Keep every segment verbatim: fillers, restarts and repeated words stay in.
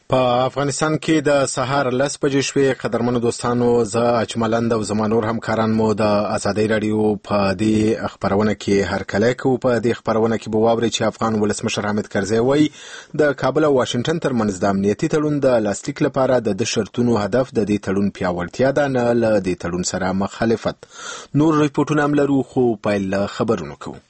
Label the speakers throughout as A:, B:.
A: په افغانستان کې د سهار لس بجې شوې. قدرمنو دوستانو، زه اجملند او زما نور همکاران مو د ازادۍ راډیو په دې خبرونه کې هرکلی کوو. په دې خبرونه کې به واورئ چې افغان ولسمشر حامد کرزی وایي د کابل او واشنګټن ترمنځ د امنیتي تړون د لاسلیک لپاره د ده شرطونو هدف د دې تړون پیاوړتیا ده، نه له دې تړون سره مخالفت. نور ریپورټونه هم لرو، خو پیل له خبرونو کوو.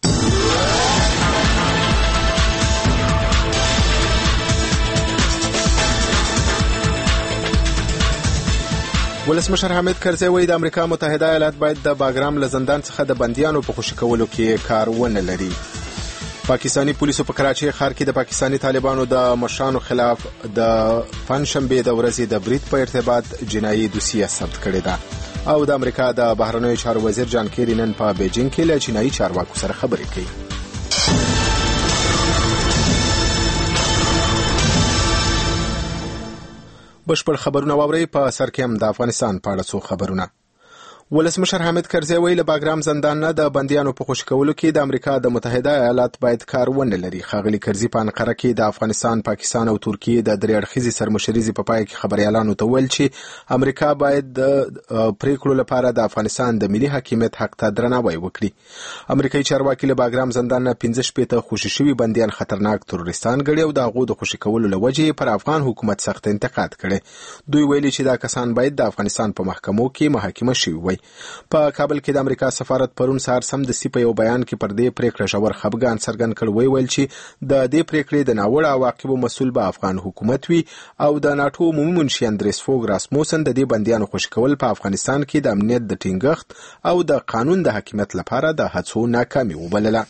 A: ولسمشر حامد کرزی وایي د امریکا متحده ایالات باید د باګرام له زندان څخه د بندیانو په خوشي کولو کې کار ونه لري. پاکستانی پولیسو په کراچۍ ښار کې د پاکستانی طالبانو د مشرانو خلاف د پنجشنبې د ورځې د برید په ارتباط جنایي دوسیه ثبت کړې ده، او د امریکا د بهرنیو چارو وزیر جان کیری نن په بیجینګ کې له چینایي چارواکو سره خبرې کوي. بشپړ خبرونه واورئ. په سر کې هم د افغانستان په اړه څو خبرونه. ولسمشر حامد کرزی وایي له باګرام زندان نه د بندیانو په خوشي کولو کې د امریکا د متحده ایالات باید کار ونه لري. ښاغلي کرزي په انقره کې د افغانستان، پاکستان او ترکیې د درې اړخیزې سرمشریزې په پای کې خبريالانو ته ویل چې امریکا باید د پریکړو لپاره د افغانستان د ملي حاکمیت حق ته درناوی وکړي. امریکایي چارواکي له باګرام زندان نه پنځه شپېته خوشي شوي بندیان خطرناک تروریستان ګڼي او د هغو د خوشي کولو له وجې پر افغان حکومت سخت انتقاد کړي. دوی ویلي چې دا کسان باید د افغانستان په محکمو کې محاکمه شوي وي. په کابل کې د امریکا سفارت پرون سهار سمدستي په یو بیان کې پر دې پریکړه ژور خفګان څرګند کړ. وی ویل چې د دې پریکړې د ناوړه عواقبو مسؤل به افغان حکومت وي او د ناټو عمومي منشي اندریس فوګ راسموسن د دې بندیانو خوشي کول په افغانستان کې د امنیت د ټینګښت او د قانون د حاکمیت لپاره د هڅو ناکامي وبلله.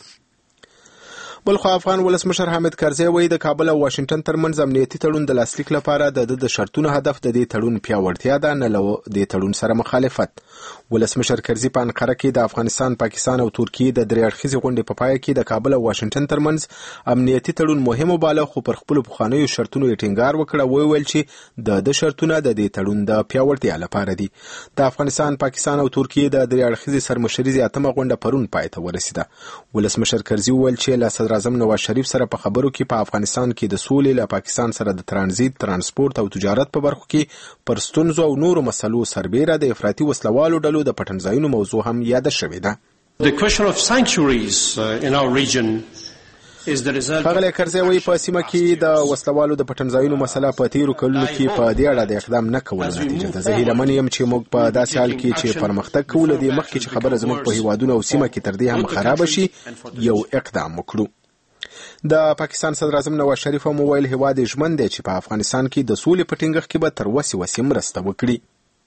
A: بلخو افغان ولسمشر حامد کرزی وایي د کابل او واشنګټن ترمنځ امنیتي تړون د لاسلیک لپاره د د شرطونو هدف د دې تړون پیاوړتیا ده، نه له دې تړون سره مخالفت. ولسمشر کرزي په انقره کې د افغانستان، پاکستان او ترکیې د درې اړخیزې غونډې په پای کې د کابل او واشنګټن ترمنځ امنیتي تړون مهم وباله، خو پر خپل پخوانیو شرطونو یې ټینګار وکړ. وی ویل چې د د شرطونه د دې تړون د پیاوړتیا لپاره دي. د افغانستان، پاکستان او ترکیې د درې اړخیزې سرمشریزې اتمه غونډه پرون پای ته ورسېده. ولسمشر کرزي ویل چې له صدر اعظم نواز شریف سره په خبرو کې په افغانستان کې د سولې، له پاکستان سره د ترانزیت، ترانسپورت او تجارت په برخو کې پر ستونزو او نورو مسلو سربیره د افراطي وسلوالو ډلو د پټنځایونو موضوع هم یاده شوې ده.
B: The question of sanctuaries uh, in our region is the result.
A: ښاغلی کرزی وایي په سیمه کې د وسلوالو د پټنځایونو مسله په تیرو کلونو کې په دې اړه د اقدام نه کولو نتیجه ده. زه هیله من یم چې موږ په داسې حال کې چې پرمختګ کوو، له دې مخکې چې خبره زموږ په هیوادونو او سیمه کې تر دې هم خرابه شي، یو اقدام وکړو. د پاکستان صدر اعظم نواز شریف هم وویل هیواد یې ژمن دی چې په افغانستان کې د سولې په ټینګښت کې به تر وسې وسې مرسته وکړي.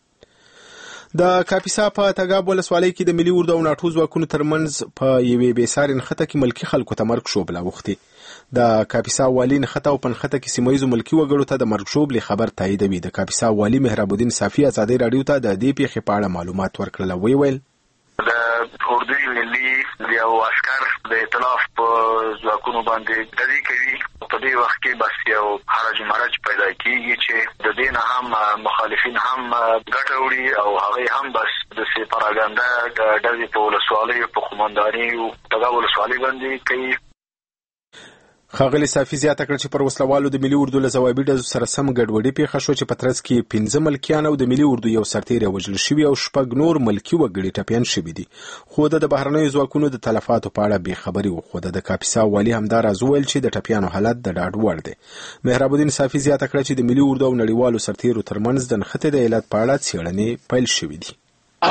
A: د کاپیسا په تګاب ولسوالۍ کې د ملي اردو او ناټو ځواکونو ترمنځ په یوې بېسارې نښته کې ملکي خلکو ته مرګ شوبله اوښتې. د کاپیسا والي نښته او په نښته کې سیمه ییزو ملکي وګړو ته د مرګ شوبلې خبر تاییدوي. د کاپیسا والي مهراب الدین صافي ازادۍ راډیو ته د دې پیښې په اړه معلومات ورکړل. وی ویل
C: د اردوی ملي یو عسکر د ائتلاف په ځواکونو باندې ډزې کوي. په دې وخت کې بس یو حرج مرج پیدا کیږي چې د دې نه هم مخالفین هم ګټه وړي او هغه هم بس د سپاراګاندا ډزې په ولسوالۍ په قومنداني او دغه ولسوالۍ باندې کوي.
A: ښاغلي صافي زیاته کړه چې پر وسلوالو د ملي اردو له ځوابي ډزو سره سم ګډوډي پیښه شوه چې په ترڅ کې پنځه ملکیان او د ملي اردو یو سرتیری وژل شوي او شپږ نور ملکي وګړي ټپیان شوي دي. خو د بهرنیو ځواکونو د تلفاتو په اړه بېخبري وښوده. د کاپیسا والي همدا راز وویل چې د ټپیانو حالت د ډاډ وړ دی. مهراب الدین صافي زیاته کړه چې د ملي اردو او نړیوالو سرتیرو ترمنځ د نښتې د علت په اړه څېړنې پیل شوي دي.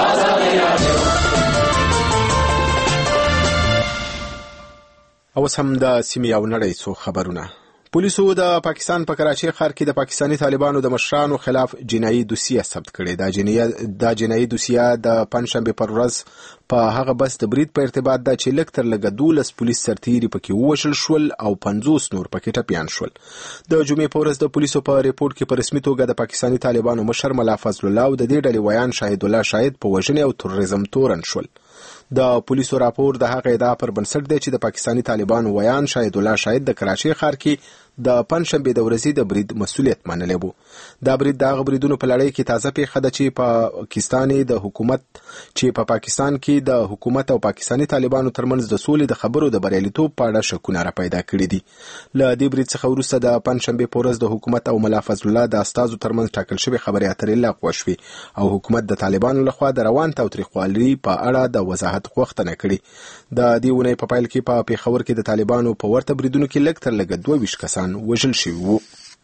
A: اوس هم د سیمې او نړۍ څو خبرونه. پولیسو د پاکستان په کراچۍ ښار کې د پاکستاني طالبانو د مشرانو خلاف جنایي دوسیه ثبت کړې. دا جنایي دا جنایي دوسیه د پنجشنبې پر ورځ په هغه بس د برید په ارتباط ده چې لږ تر لږه دولس پولیس سرتیري پکې ووژل شول او پنځوس نور پکې ټپیان شول. د جمعې په ورځ د پولیسو په ریپورت کې په رسمي توګه د پاکستاني طالبانو مشر ملا فضل الله او د دې ډلې ویان شاهد الله شاهد په وژنې او تروریزم تورن شول. د پولیسو راپور د هغه ادعا پر بنسټ دی چې د پاکستانی طالبانو ویان شاهد الله شاهد د کراچۍ ښار کې د پنځشنبې د ورځې د برید مسؤلیت منلی و. دا برید د هغه بریدونو په لړۍ کې تازه پیښه ده چې په پاکستان د حکومت چې په پاکستان کې د حکومت او پاکستانی طالبانو ترمنځ د سولې د خبرو د بریالیتوب په اړه شکونه را پیدا کړي دي. له دې برید څخه وروسته د پنځشنبې په ورځ د حکومت او ملا فضل الله د استازو ترمنځ ټاکل شوې خبرې اترې لغوه شوې او حکومت د طالبانو لخوا د روان تاوتریخوالي په اړه د وضاحت غوښتنه کړې. د دې اونۍ په پیل کې په پېښور کې د طالبانو په ورته بریدونو کې لږ تر لږه دوه ویشت کسان وژل شوي وو.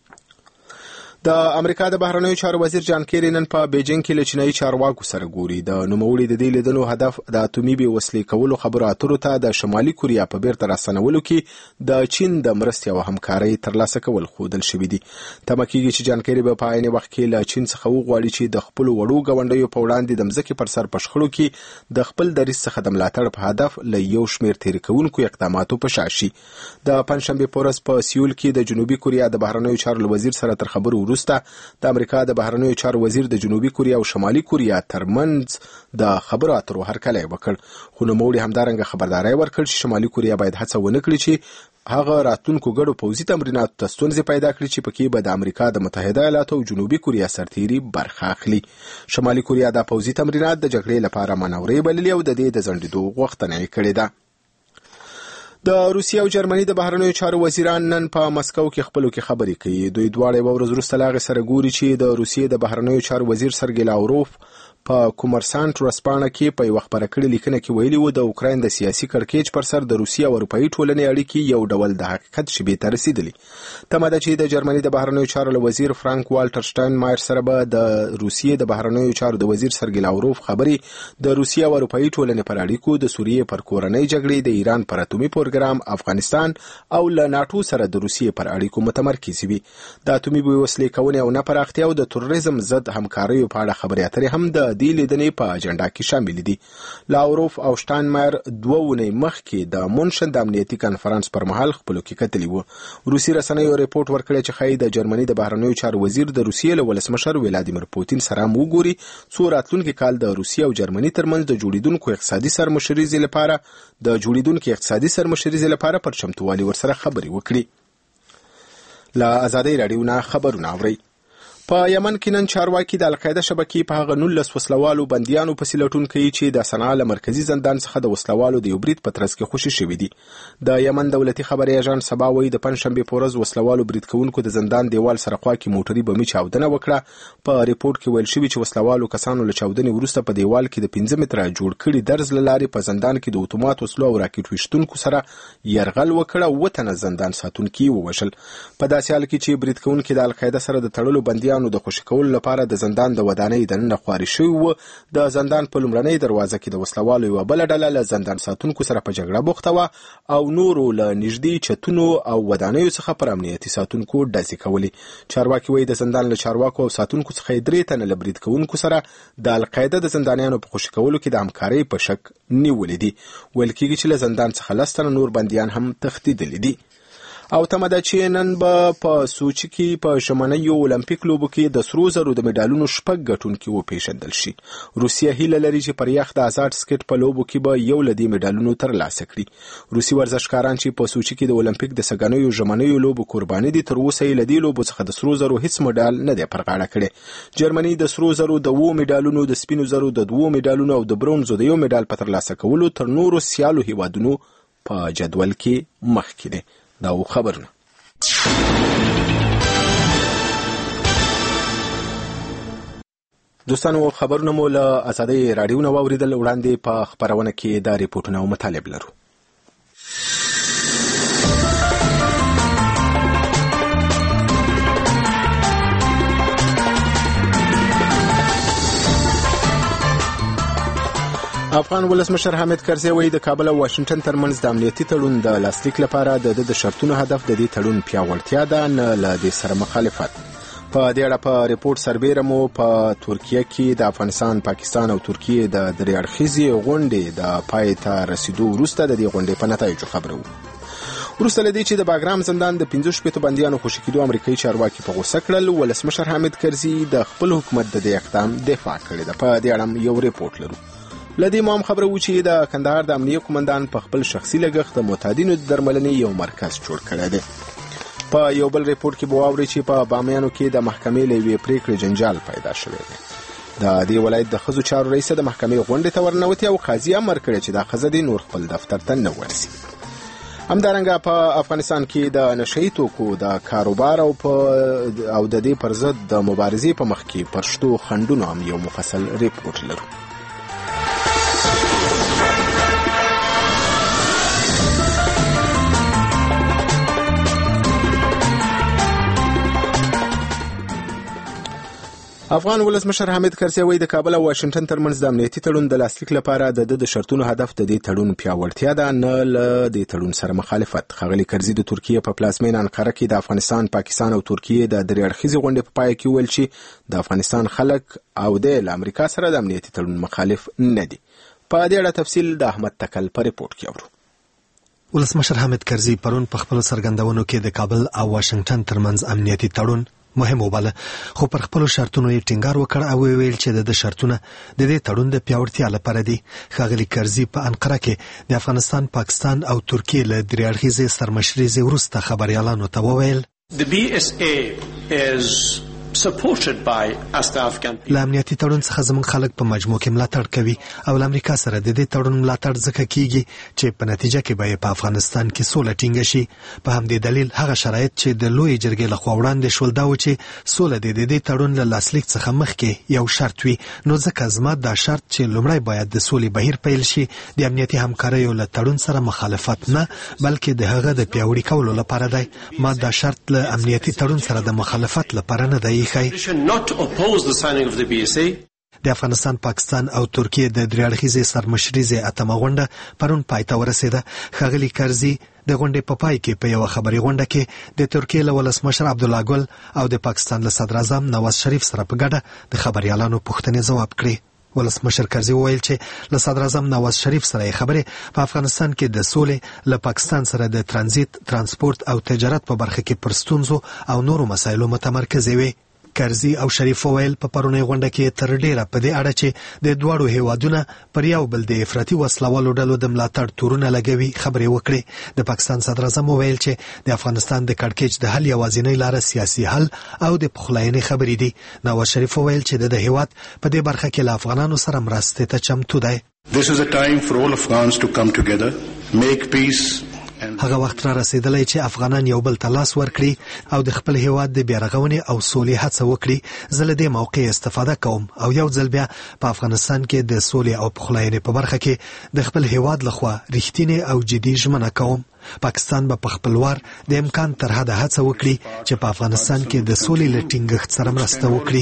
A: د امریکا د بهرنیو چارو وزیر جان کیری نن په بیجینګ کې له چینایي چارواکو سره ګوري. د نوموړي د دې لیدلو هدف د اتومي بې وسلې کولو خبرو اترو ته د شمالي کوریا په بیرته راستنولو کې د چین د مرستې او همکارۍ ترلاسه کول ښودل شوي دي. تمه کېږي چې جان کیری به په عین وخت کې له چین څخه وغواړي چې د خپلو وړو ګاونډیو په وړاندې د مځکې پر سر په شخړو کې د خپل دریځ څخه د ملاتړ په هدف له یو شمېر تېرې کوونکو اقداماتو په شا شي. د پنځشنبې په ورځ په سیول کې د جنوبي کوریا د بهرنیو چارو وزیر سره تر خبرو وروسته د امریکا د بهرنیو چارو وزیر د جنوبي کوریا او شمالي کوریا ترمنځ د خبرو اترو هرکلی وکړ. خو نوموړي همدارنګه خبرداری ورکړ چې شمالي کوریا باید هڅه ونه کړي چې هغه راتلونکو ګډو پوځي تمریناتو ته ستونزې پیدا کړي چې پکې به د امریکا د متحده ایالاتو او جنوبي کوریا سرتیري برخه اخلي. شمالي کوریا د پوځي تمرینات د جګړې لپاره منورې بللي او د دې د ځنډېدو غوښتنه یې کړې ده. د روسیې او جرمني د بهرنیو چارو وزیران نن په مسکو کې خپلو کې خبرې کوي. دوی دواړه یوه ورځ وروسته له هغې سره ګوري چې د روسیې د بهرنیو چارو وزیر سرګی لاوروف په کومرسانت ورځپاڼه کې په یوه خپره کړې لیکنه کې ویلي و د اوکراین د سیاسي کړکېچ پر سر د روسیې او اروپایي ټولنې اړیکې یو ډول د حقیقت شیبې ته رسېدلي. تمه ده چې د جرمني د بهرنیو چارو له وزیر فرانک والټر شټاینمایر سره به د روسیې د بهرنیو چارو د وزیر سرګی لاوروف خبرې د روسیې او اروپایي ټولنې پر اړیکو، د سوریې پر کورنۍ جګړې، د ایران پر اتومي پروګرام، افغانستان او له ناټو سره د روسیې پر اړیکو متمرکز وي. د اتومي بېوسلې کونې او نه پراختیا او د تروریزم ضد همکاریو په اړه خبرې اترې هم د دې لیدنې په اجنډا کې شامل دي. لاوروف او شټاینمایر دوه اونۍ مخکې د مونشن د امنیتي کنفرانس پر مهال خپلو کې کتلي وو. روسي رسنیو ریپورټ ورکړی چې ښایي د جرمني د بهرنیو چارو وزیر د روسیې له ولسمشر ولادیمیر پوتین سره هم وګوري څو راتلونکي کال د روسیې او جرمني ترمنځ د جوړېدونکو اقتصادي سرمشریزې لپاره د جوړېدونکو اقتصادي سرمشریزې لپاره پر چمتووالي ورسره خبرې وکړي. له ازادۍ راډیو نه خبرونه اورئ. په یمن کې نن چارواکي د القاعده شبکې په هغه نولس وسلوالو بندیانو پسې لټون کوي چې د صنعا له مرکزي زندان څخه د وسلوالو د یو برید په ترڅ کې خوشي شوي دي. د یمن دولتي خبري اژانس سبا وایي د پنځشنبې په ورځ وسلوالو برید کوونکو د زندان دیوال سره خوا کې موټري بمي چاودنه وکړه. په ریپورت کې ویل شوي چې وسلوالو کسانو له چاودنې وروسته په دیوال کې د پنځه متره جوړ کړي درز له لارې په زندان کې د اتومات وسلو او راکټ ویشتونکو سره یرغل وکړ او اووه تنه زندان ساتونکي ووژل. په داسې حال کې چې برید کوونکي د القاعده سره د تړلو بندیانو د خوشي کولو لپاره د زندان د ودانۍ دننه خواري شوي وو. د زندان په لومړنۍ دروازه کې د وسلوالو یوه بله ډله له زندان ساتونکو سره په جګړه بوخته وه او نورو له نږدې چتونو او ودانیو څخه پر امنیتي ساتونکو ډزې کولې. چارواکي وایي د زندان له چارواکو او ساتونکو څخه یې درې تنه له برید کوونکو سره د القاعده د زندانیانو په خوشي کولو کې د همکارۍ په شک نیولې دي. ویل کېږي چې له زندان څخه لس تنه نور بندیان هم تښتېدلي دي. او تمه ده چې نن به په سوچي کې په ژمنیو اولمپیک لوبو کې د سرو زرو د مډالونو شپږ ګټونکي وپېژندل شي. روسیه هیله لري چې پر یخ د ازاد سکیټ په لوبو کې به یو له دې مډالونو ترلاسه کړي. روسي ورزشکاران چې په سوچي کې د اولمپیک د سږنیو ژمنیو لوبو قرباني دي تر اوسه یې له دې لوبو څخه د سرو زرو هیڅ مډال نه دی پر غاړه کړی. جرمني د سرو زرو د اوو مډالونو، د سپینو زرو د دوو مډالونو او د برونزو د یو مډال په ترلاسه کولو تر نورو سیالو هیوادونو په جدول کې مخکې دی. دا خبرونه دوستانو خبرونه مو له ازادۍ راډیو نه واوریدل. وړاندې په خبرونه کې دا ریپورټونه او مطالب لرو. افغان ولسمشر حامد کرزي وایي د کابل او واشنگټن ترمنځ د امنیتي تړون د لاسلیک لپاره د د شرطونو هدف د دې تړون پیاوړتیا ده، نه له دې سره مخالفت. په دې اړه په ریپورت سربیره مو په ترکیه کې د افغانستان، پاکستان او ترکیه د درې اړخیزې غونډې د پای ته رسیدو وروسته د دې غونډې په نتایجو خبرو. وروسته له دې چې د باګرام زندان د پنځه شپېتو بندیانو خوشي کېدو امریکایي چارواکي په غوسه کړل، ولسمشر حامد کرزي د خپل حکومت د دې اقدام دفاع کړې ده. په دې اړه یو ریپورت لرو. لدې مو هم خبره و چې د کندهار د امنیه قومندان په خپل شخصي لګښت د معتادینو د درملنې یو مرکز جوړ کړی دی. په یو بل ریپورت کې به واورئ چې په بامیانو کې د محکمې له یوې پریکړې جنجال پیدا شوی دی. د دې ولایت د ښځو چارو رئیسه د محکمې غونډې ته ورننوتې او قاضي امر کړی چې دا ښځه دې نور خپل دفتر ته نه ورسي. همدارنګه په افغانستان کې د نشهیي توکو د کاروبار او په او د دې پر ضد د مبارزې په مخ کې پرشتو خنډونو هم یو مفصل ریپورت لرو. افغان ولسمشر حامد کرزي وایي د کابل او واشنگټن ترمنځ د امنیتي تړون د لاسلیک لپاره د د شرطونو هدف د دې تړون پیاوړتیا ده، نه له دې تړون سره مخالفت. ښاغلي کرزي د ترکیې په پلازمینه انقره کې د افغانستان، پاکستان او ترکیې د درې اړخیزې غونډې په پای کې ویل چې د افغانستان خلک او د امریکا سره د امنیتي تړون مخالف نه دي. په دې اړه تفصیل د احمد تکل په ریپورت کې اورو.
D: ولسمشر حامد کرزي پرون په خپل څرګندونو کې د کابل او واشنگټن ترمنځ امنیتي تړون مهم وباله، خو پر خپل شرطونو یې ټینګار وکړ او ویل چې د شرطونه د دې تړون د پیاوړتیا لپاره دي. ښاغلي کرزي په انقره کې د افغانستان، پاکستان او ترکیې له درې اړخیزې سرمشریزې وروسته خبریالانو ته وویل
B: The B S A is supported by us the Afghan people.
D: له امنیتي تړون څخه زموږ خلک په مجموع کې ملاتړ کوي او له امریکا سره د دې تړون ملاتړ ځکه کیږي چې په نتیجه کې به په افغانستان کې سوله ټینګه شي. په همدې دلیل هغه شرایط چې د لوی جرګې لخوا وړاندې شول دا و چې سوله د دې تړون له لاسلیک څخه مخکې یو شرط وي، نو ځکه زما دا شرط چې لومړی باید د سولې بهیر پیل شي، د امنیتي همکاریو له تړون سره مخالفت نه بلکې د هغه د پیاوړي کولو لپاره دی. ما دا شرط له امنیتي تړون سره د مخالفت لپاره نه دی.
B: Not oppose the signing of the B S A.
D: د افغانستان، پاکستان او ترکیې د درې اړخیزې سرمشریزې اتمه غونډه پرون پای ته ورسېده. ښاغلي کرزي د غونډې په پای کې په یوه خبري غونډه کې د ترکیې له ولسمشر عبدالله ګل او د پاکستان له صدر اعظم نواز شریف سره په ګډه د خبریالانو پوښتنې ځواب کړې. ولسمشر کرزي وویل چې له صدر اعظم نواز شریف سره خبرې په افغانستان کې د سولې، له پاکستان سره د ترانزیت، ترانسپورت او تجارت په برخه کې پر ستونزو او نورو مسایلو متمرکزې وي. کرزي او شریف وویل په پرونی غونډه کې تر ډیره په دې اړه چې د دواړو هیوادونو پر یو بل د افراطي وسلوالو ډلو د ملاتړ تورونه لګوي خبرې وکړي. د پاکستان صدر اعظم وویل چې د افغانستان د کړکېچ د حل یوازینۍ لاره سیاسي حل او د پخلاینې خبرې دي. نواز شریف وویل چې د هیواد په دې برخه کې له افغانانو سره مرستې ته چمتو دی.
E: This is a time for all Afghans to come together, make peace.
D: هغه وخت را رسیدلی چې افغانان یو بل ته لاس ورکړي او د خپل هیواد د بیارغونې او سولې هڅه وکړي. زه له دې موقع استفاده کوم او یو ځل بیا په افغانستان کې د سولې او پخلاینې په برخه کې د خپل هیواد لخوا رښتینې او جدي ژمنه کوم. پاکستان به په خپل وار د امکان تر حده هڅه وکړي چې په افغانستان کې د سولې له ټینګښت سره مرسته وکړي.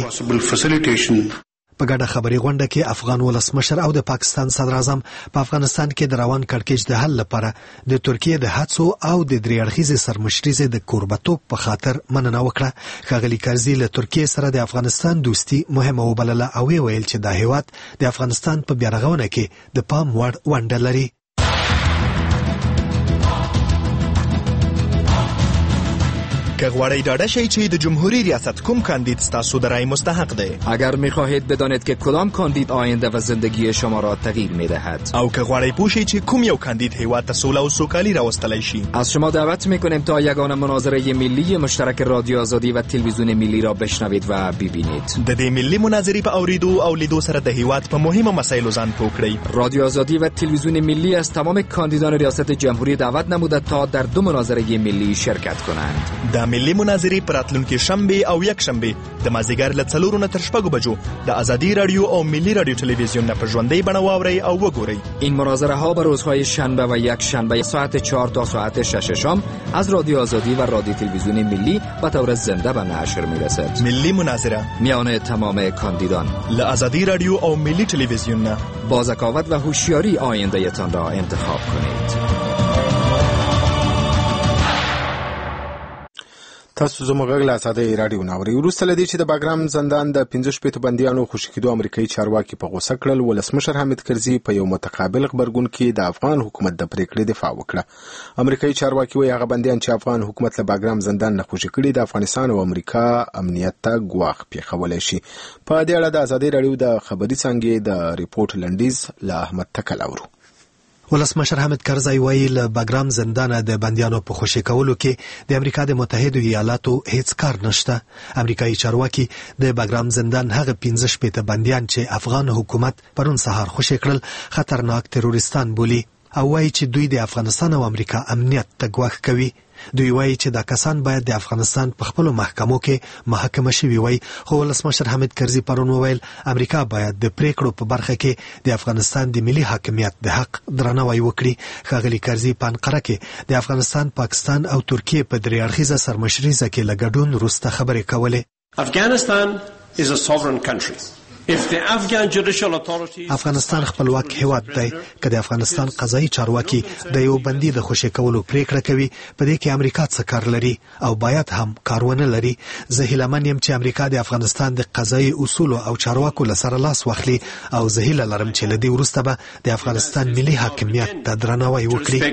D: په ګډه خبري غونډه کې افغان ولسمشر او د پاکستان صدر اعظم په افغانستان کې د روان کړکېچ د حل لپاره د ترکیې د هڅو او د درې اړخیزې سرمشریزې د کوربتوب په خاطر مننه وکړه. ښاغلي کرزي له ترکیې سره د افغانستان دوستي مهمه وبلله او ویل چې دا هیواد د افغانستان په بیارغونه کې د پام وړ ونډه لري.
F: که غواړی ډاډه شئ چې د جمهوری ریاست کوم کاندید ستاسو د رای مستحق دی.
G: اگر می‌خواهید بدانید که کدام کاندید آینده و زندگی شما را تغییر می‌دهد.
F: او که غواړی پوه شئ چې کوم یو کاندید هیواد ته سوله او سوکالي راوستلی شي.
G: از شما دعوت می‌کنیم تا یگانه مناظره ملی مشترک رادیو آزادی و تلویزیون ملی را بشنوید و ببینید.
F: د دې ملی مناظرې په اوریدو او لیدو سره د هیواد په مهمه مسایلو ځان پوه کړئ.
G: رادیو آزادی و تلویزیون ملی از تمام کاندیدان ریاست جمهوری دعوت نموده تا در دو مناظره ملی شرکت کنند.
F: د ملی مناظرې پر راتلونکي شنبه او یک شنبه د مازدیګر له څلورو نه تر شپږو بجو د آزادی رادیو او ملی رادیو تلویزیون نه په ژوندۍ بڼه واورئ او وګورئ.
G: این مناظره ها به روزهای شنبه و یک شنبه ساعت چهار تا ساعت شش شام از رادیو آزادی و رادیو تلویزیون ملی به طور زنده به نشر میرسد.
F: ملی مناظره
G: میان تمام کاندیدان
F: له آزادی رادیو او ملی تلویزیون نه
G: با ذکاوت و هوشیاری آینده تان را انتخاب کنید.
A: تاسو زموږ غږ له آزادۍ راډیو ناوري. وروسته له دې چې د باګرام زندان د پنځه شپېتو بندیانو خوشي کېدو امریکایي چارواکي په غوسه کړل، ولسمشر حامد کرزي په یو متقابل غبرګون کې د افغان حکومت د پریکړې دفاع وکړه. امریکایي چارواکي وایي هغه بندیان چې افغان حکومت له باګرام زندان نه خوشي کړي د افغانستان او امریکا امنیت ته ګواښ پیښولی شي. په دې اړه د آزادۍ راډیو د خبري څانګې د ریپورت لنډیز له احمد تکل اورو.
D: ولسمشر حامد کرزي وایي له باګرام زندان د بندیانو په خوشي کولو کې د امریکا د متحده ایالاتو هیڅ کار نشته. امریکایي چارواکي د باګرام زندان هغه پنځه شپېته بندیان چې افغان حکومت پرون سهار خوشي کړل خطرناک تروریستان بولي او وایي چې دوی د افغانستان او امریکا امنیت ته ګواښ کوي. دوی وایي چې دا کسان باید د افغانستان په خپل محکمو کې محاکمه شوي وي، خو ولسمشر حامد کرزي پرون وویل امریکا باید د پریکړو په برخه کې د افغانستان د ملي حاکمیت د حق درناوی وکړي. ښاغلي کرزي په انقره کې د افغانستان، پاکستان او ترکیې په درې اړخیزه سرمشریزه کې له ګډون وروسته خبرې کولې.
B: Afghanistan is a sovereign country. If the Afghan judicial authorities
D: افغانستان خپلواک هیواد دی. که د افغانستان قضایي چارواکي د یو بندي د خوشي کولو پریکړه کوي، په دې کې امریکا څه کار لري او باید هم کار ونه لري. زه هیله من یم چې امریکا د افغانستان د قضایي اصولو او چارواکو له سره لاس واخلي او زه هیله لرم چې له دې وروسته به د افغانستان ملي حاکمیت ته درناوی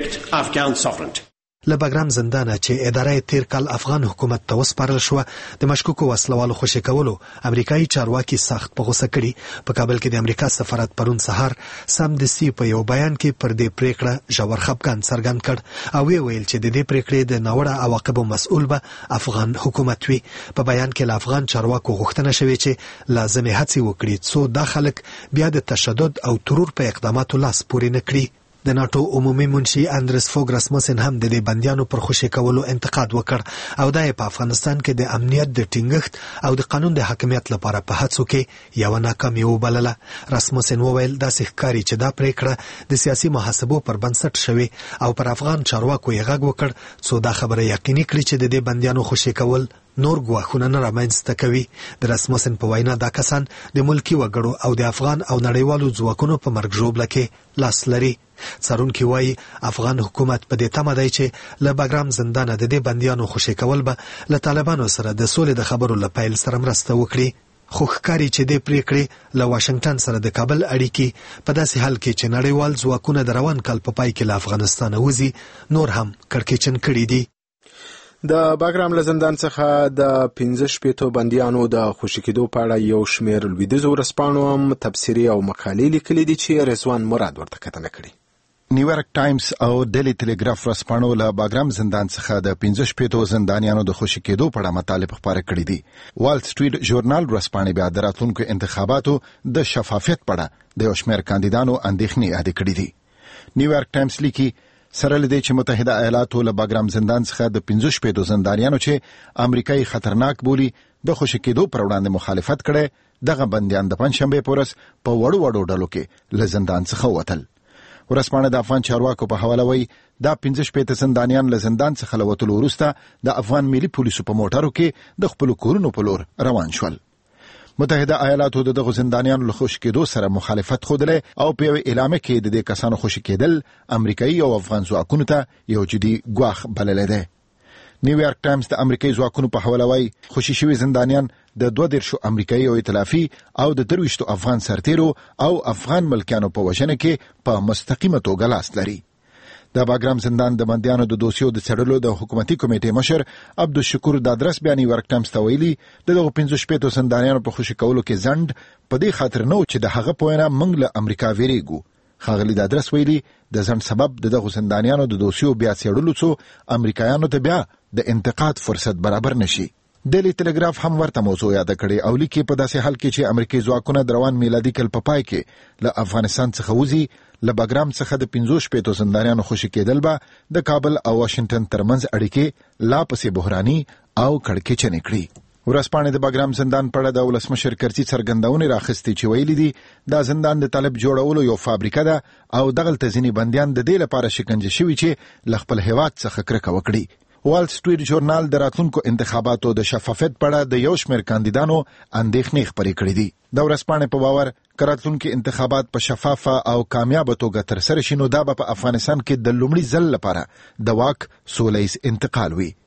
D: وکړي. له باګرام زندانه چې اداره تیر کال افغان حکومت ته وسپارل شو، د مشکوکو وسلوالو خوشي کولو امریکایي چارواکي سخت په غوسه کړي. په کابل کې د امریکا سفارت پرون سهار سمدستي په یو بیان کې پر دې پریکړه ژور خفګان څرګند کړ او وی ویل چې د دې پریکړې د ناوړه عواقبو مسؤل به افغان حکومت وي. په بیان کې له افغان چارواکو غوښتنه شوې چې لازمي هڅې وکړي څو دا خلک بیا د تشدد او ترور په اقداماتو لاس پورې نه کړي. د ناتو عمومي منشي اندرس فوګ رسمسن هم د دې بندیانو پر خوشي کولو انتقاد وکړ او دا په افغانستان کې د امنیت د ټینګښت او د قانون د حاکمیت لپاره په هڅو کې یو ناکامي وبلله. رسمسن وویل داسې ښکاري چې دا پریکړه د سیاسي محاسبو پر بنسټ شوې او پر افغان چارواکو یې غږ وکړ څو دا خبره یقیني کړي چې د دې بندیانو خوشي کول نور ګواښونه نه رامنځته کوي. د رسمسن په وینا دا کسان د ملکی وګړو او د افغان او نړیوالو ځواکونو په مرګ ژوبله کې لاس لري. څارونکي وایي افغان حکومت په دې تمه دی چې له باګرام زندانه د دې بندیانو خوشي کول به له طالبانو سره د سولې د خبرو له پیل سره مرسته وکړي. خو ښکاري چې دې پریکړې له واشنگټن سره د کابل اړیکې په داسې حال کې چې نړیوال ځواکونه د روان کال په پای کې له افغانستانه وځي نور هم کړکېچن کړي دي.
A: د باګرام له زندان څخه د پنځه شپېتو بندیانو د خوشي کېدو په اړه یو شمېر لویدیځو ورځپاڼو هم تبصرې او مقالې لیکلي دي چې رضوان مراد ورته کتنه کړې.
H: نیویارک ټایمز او ډیلی ټیلیګراف ورځپاڼو له باګرام زندان څخه د پنځه شپېتو زندانیانو د خوشي کېدو په اړه مطالب خپاره کړي دي. وال سټریټ ژورنال ورځپاڼې بیا د راتلونکو انتخاباتو د شفافیت په اړه د یو شمېر کاندیدانو اندېښنې یادې کړې دي. نیویارک ټایمز لیکي سره لدې چې متحده ایالاتو له باګرام زندان څخه د پنځه شپېتو زندانیانو چې امریکایي خطرناک بولي د خوشي کېدو پر وړاندې مخالفت کړي، دغه بندیان د پنځشنبه په ورځ په وړو وړو ډلو کې له زندان څخه ووتل. ورځپاڼه د افغان چارواکو په حواله وایي دا پنځه شپېته زندانیان له زندان څخه له وتلو وروسته د افغان ملي پولیسو په موټرو کې د خپلو کورونو په لور روان شول. متحده ایالاتو دغه زندانیانو له خوشي کېدو سره مخالفت ښودلی او په یو اعلامیه کې د دې کسانو خوشي کېدل امریکایي او افغان ځواکونو ته یو جدي ګواښ بللی دی. نیویارک ټایمز د امریکایي ځواکونو په حواله وایي خوشي شوي زندانیان د دوه دېرشو امریکایي او ائتلافي او د درویشتو افغان سرتیرو او افغان ملکیانو په وژنه کې په مستقیمه توګه لاس لري. د باګرام زندان د بندیانو د دوسیو د څېړلو د حکومتي کمیټې مشر عبدالشکور دادرس بیا نیویارک ټایمز ته ویلي د دغو پنځه شپېتو زندانیانو په خوشي کولو کې ځنډ په دې خاطر نه و چې د هغه په وینا موږ له امریکا ویریږو. ښاغلي دادرس ویلي د ځنډ سبب د دغو زندانیانو د دوسیو بیا څېړلو څو امریکایانو ته بیا د انتقاد فرصت برابر نشي. ډیلی ټیلیګراف هم ورته موضوع یاد کړي او لیکي په داسې حال کې چې امریکایي ځواکونه د روان میلادي کال په پای کې له افغانستان څخه وځي، له باګرام څخه د پنځه شپېتو زندانیانو خوشي کېدل به د کابل او واشنگټن ترمنځ اړیکې لا پسې بحراني او کړکېچنې کړي. ورځپاڼې د باګرام زندان په اړه د ولسمشر کرزي څرګندونې راخستې چې ویلي دي دا زندان د طالب جوړولو یو فابریکه ده او دغلته ځینې بندیان د دې لپاره شکنجه شوي چې له خپل هېواد څخه کرکه وکړي. وال سټریټ ژورنال د راتلونکو انتخاباتو د شفافیت په اړه د یو شمېر کاندیدانو اندېښنې خپرې کړې دي. د ورځپاڼې په باور که راتلونکي انتخابات په شفافه او کامیابه توګه ترسره شي نو دا به په افغانستان کې د لومړي ځل لپاره د واک سوله ییز انتقال وي.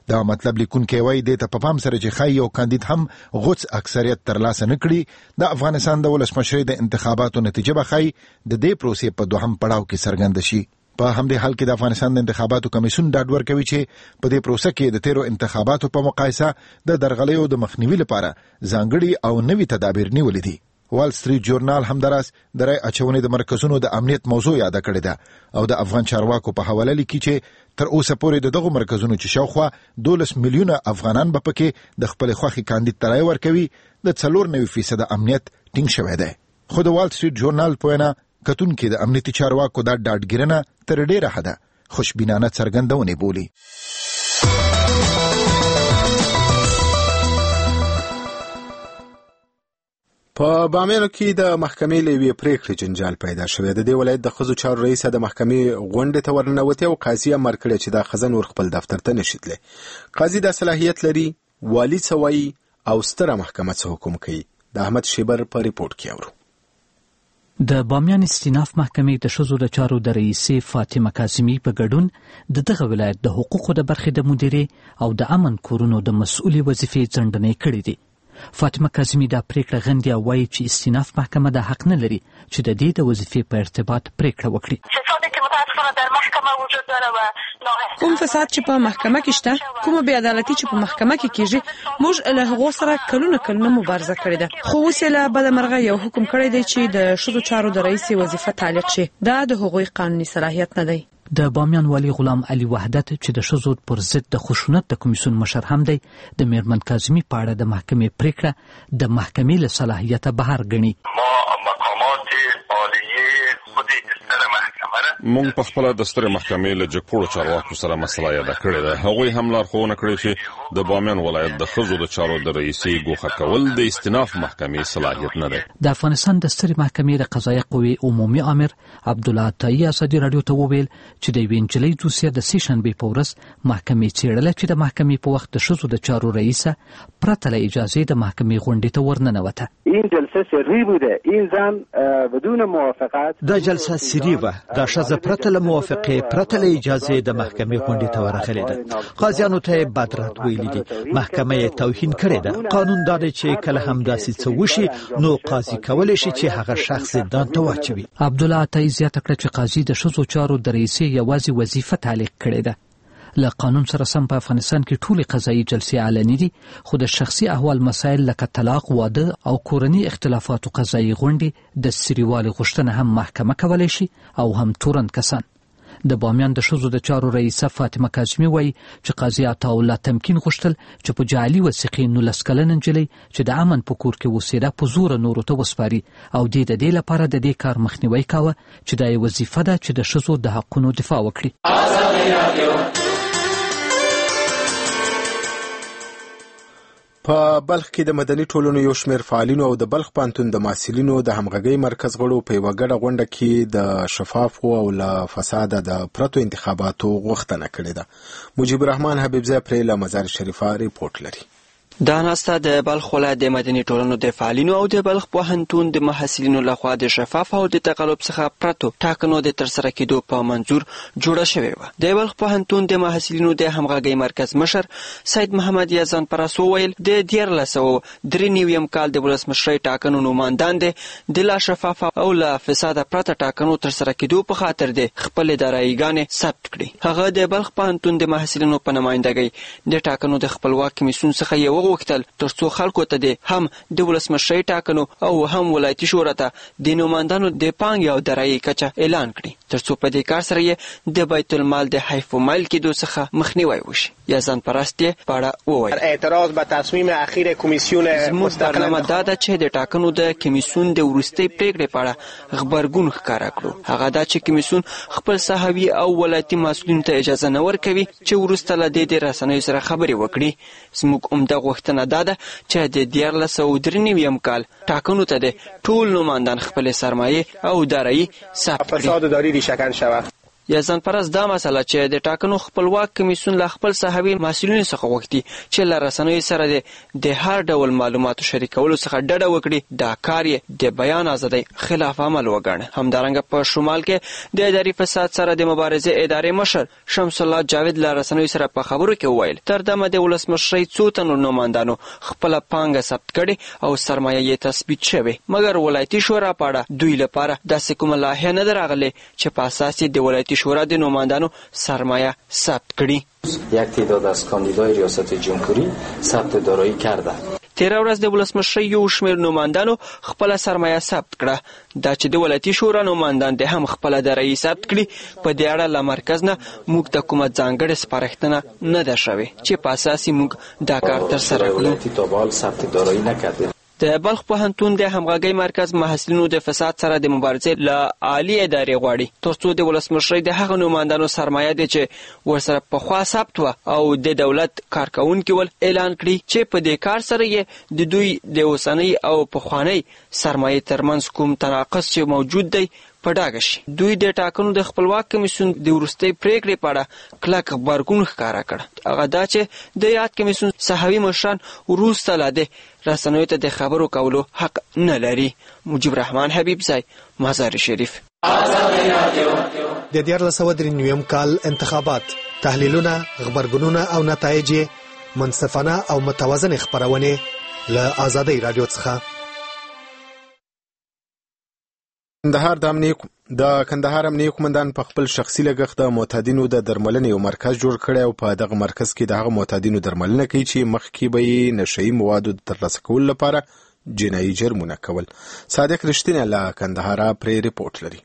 H: دا مطلب لیکونکي وایي د ته په پام سره چې خای یو کاندید هم غوڅ اکثریت ترلاسه نکړي د افغانستان د ولسمشرۍ د انتخاباتو نتیجه به خای د دې پروسې په دوهم پړاو کې څرګنده شي. په همدې حال کې د افغانستان د انتخاباتو کمیسیون ډاډ ورکوي چې په دې پروسه کې د تیرو انتخاباتو په مقایسه د درغلیو د مخنیوي لپاره ځانګړي او نوي تدابیر نیولې دي. وال سټریټ جورنال همداراز د رای اچونې د مرکزونو د امنیت موضوع یاد کړې ده او د افغان چارواکو په حواله لیکي چې تر اوسه پورې دغه مرکزونو چې شاوخوا دولس میلیونه افغانان به پکې د خپل خوخي کاندید ترای ورکوي د څلور نوي فیصد امنیت ټینګ شوی دی. خو د وال سټریټ جورنال په وینا کتونکي د امنیتي چارواکو دا ډاډګیرنه تر ډیره حده خوشبینانه څرګندونه بولي.
A: په بامیانو کې د محکمې له یوې پریکړې جنجال پیدا شوی. د دې ولایت د ښځو چارو رئیس د محکمې غونډې ته ورننوتې او قاضي امر کړی چې دا ښځه نور خپل دفتر ته نشي تللی. قاضي دا صلاحیت لري. والي څه وایي او ستره محکمه څه حکم کوي؟ د احمد شیبر په ریپورت کې اورو.
I: د بامیان استیناف محکمې د ښځو د چارو د رئیسې فاطمه کاظمي په ګډون د دغه ولایت د حقوقو د برخې د مدیرې او د امن کورونو د مسؤلې وظیفې ځنډنې کړې دي. فاطمه کاظمي دا پریکړه غندي او وایي چې استیناف محکمه دا حق نه لري چې د دې د وظیفې په ارتباط پریکړه وکړي.
J: کوم فساد چې په محکمه کې شته، کومه بې عدالتي چې په محکمه کې کیږي، موږ له هغو سره کلونه کلونه مبارزه کړې ده، خو اوس یې له بده مرغه یو حکم کړی دی چې د ښځو چارو د رئیس وظیفه تعلیق شي. دا د هغوی قانوني صلاحیت نه دی.
I: د بامیان والی غلام علي وحدت چې د ښځو پر ضد د خشونت د کمیسیون مشر هم دی، د میرمن کاظمي په اړه د محکمې پریکړه د محکمې له صلاحیته بهر ګڼي.
K: مونږ په خپل د سترې محکمې له جګپوړو چارواکو سره مسله یاده کړې ده. هغوی هم لارښوونه کړې چې د بامیان ولایت د ښځو د چارو د رئیسې ګوښه کول د استیناف محکمې صلاحیت نه دی.
I: د افغانستان د سترې محکمې د قضایي قوې عمومي امر عبدالله عطایي ازادي راډیو ته وویل چې د یوې نجلۍ دوسیه د سې شنبې په ورځ محکمې څېړله چې د محکمې په وخت د ښځو د چارو رئیسه پرته له اجازې د محکمې غونډې ته ورننوته.
L: این جلسه سری بوده. این زن بدون موافقت
M: دا جلسه سری و دا شازه پرته له موافقه پرته له اجازه د محکمې غونډې ته ورغلې ده. قاضیانو ته بدرات ویلي دي. محکمه توهین کړې ده. قانون دا دی چې کله هم داسې څه وشي نو قاضي کولی شي چې هغه شخص زندان ته واچوي.
I: عبدالله عطایي زیاته کړه چې قاضي د ښځو چارو د رئیسې یوازې وظیفه تعلیق کړې ده. له قانون سره سم په افغانستان کې ټولې قضایي جلسې علني دي، خو د شخصي احوال مسایل لکه طلاق، واده او کورني اختلافاتو قضایي غونډې د سریوالي غوښتنه هم محکمه کولی شي او هم تورن کسان. د بامیان د ښځو د چارو رئیسه فاطمه کاظمي وایي چې قاضي عطاالله تمکین غوښتل چې په جعلي وثیقې نولس کلنه نجلۍ چې د امن په کور کې اوسېده په زوره نورو ته وسپاري او دې د دې لپاره د دې کار مخنیوی کاوه چې دا یې وظیفه ده چې د ښځو د حقونو دفاع وکړي.
A: په بلخ کې د مدني ټولنو یو شمېر فعالینو او د بلخ پوهنتون د محصلینو د همغږۍ مرکز غړو په یوه ګډه غونډه کې د شفافو او له فساده د پرتو انتخاباتو غوښتنه کړې ده. مجيب الرحمن حبیبزی پرې له مزار شریفه ریپورت لري.
N: دا ناسته د بلخ ولایت د مدني ټولنو د فعالینو او د بلخ پوهنتون د محصلینو لخوا د شفاف او د تقلب څخه پرتو ټاکنو د ترسره کېدو په منظور جوړه شوې وه. د بلخ پوهنتون د محصلینو د همغږۍ مرکز مشر سید محمد یزان پرس وویل د دیارلس سوه درې نویم کال د ولسمشرۍ ټاکنو نوماندان د د لا شفاف او لا فساده پرته ټاکنو ترسره کېدو په خاطر د خپلې داراییګانې ثبت کړي. هغه د بلخ پوهنتون د محصلینو په نمایندګۍ د ټاکنو د خپلواک کمیسیون څخه یو وغوښتل ترڅو خلکو ته د هم د ولسمشرۍ ټاکنو او هم ولایتي شورا ته د نوماندانو د پانګې او درایي کچه اعلان کړي، ترڅو په دې کار سره یې د بیت المال د حیف و مایل کېدو څخه مخنیوی وشي. یزان پرست یې په اړه وویل
O: اعتراض به تصمیم اخیر کمیسیون
N: زموږ برنامه دا ده چې د ټاکنو د کمیسیون د وروستۍ پریکړې په اړه غبرګون ښکاره کړو. هغه دا چې کمیسیون خپل صحوي او ولایتي مسؤلینو ته اجازه نه ورکوي چې وروسته له دې د رسنیو سره خبرې وکړي. زموږ عمده غوښتنه دا ده چې د دیارلس سوه درې نویم کال ټاکنو ته د ټول نوماندان خپل سرمایه او دارایی ثبت کړي.
O: فساد داری ریشه‌کن شود.
N: یا ځان پرست دا مسله چې د ټاکنو خپلواک کمیسیون له خپل صحوي مسؤلینو څخه وغوښتي چې له رسنیو سره د هر ډول معلوماتو شریکولو څخه ډډه وکړي، دا کار یې د بیان ازادۍ خلاف عمل وګڼه. همدارنګه په شمال کې د اداري فساد سره د مبارزې ادارې مشر شمس الله جاوید له رسنیو سره په خبرو کې وویل تر دمه د ولسمشرۍ څو تنو نمایندانو خپله پانګه ثبت کړې او سرمایه یې تثبیت شوې، مګر ولایتي شورا په اړه دوی لپاره داسې کومه لایحه نه ده راغلې چې په اساس د ولایتي شورا د نمایندانو سرمایه ثبت کړي.
P: یک تعداد از کاندیدای ریاست جمهوری ثبت دارایی کرده.
N: تیره ورځ د ولسمشرۍ یو شمېر نمایندانو خپله سرمایه ثبت کړه. دا چې د ولایتي شورا نمایندان د هم خپله دارایي ثبت کړي، په دې اړه له مرکز نه موږ ته کومه ځانګړې سپارښتنه نه ده شوې چې په اساس یې موږ دا کار ترسره کړو. د بلخ پوهنتون د همغږۍ مرکز محصلینو د فساد سره د مبارزې له عالي ادارې غواړي ترڅو د ولسمشرۍ د هغه نمایندانو سرمایه دی چې ورسره پخوا ثبت وه او د دولت کارکوونکي ول اعلان کړي چې په دې کار سره یې د دوی د اوسنۍ او پخوانۍ سرمایې ترمنځ کوم تناقض چې موجود دی په ډاګه شي. دوی د ټاکنو د خپلواک کمیسیون د وروستۍ پریکړې په اړه کلک غبرګون ښکاره کړ. هغه دا چې د یاد کمیسیون صحوي مشران وروسته لا د رسنیو ته د خبرو کولو حق نه لري. مجيب رحمان حبیبزی، مزار شریف.
D: د دیارلس سوه درې نویم کال انتخابات، تحلیلونه، غبرګونونه او نتایج منصفانه او متوازن خبرونه له آزادۍ رادیو څخه.
A: کندهار د امنیه د کندهار امنیه قومندان په خپل شخصي لګښت د معتادینو د درملنې یو مرکز جوړ کړی او په دغه مرکز کې د هغه معتادینو درملنه کوي چې مخکې به یې نشهیي موادو د ترلاسه کولو لپاره جنایي جرمونه کول. صادق رښتینی له کندهاره پرې ریپورټ لري.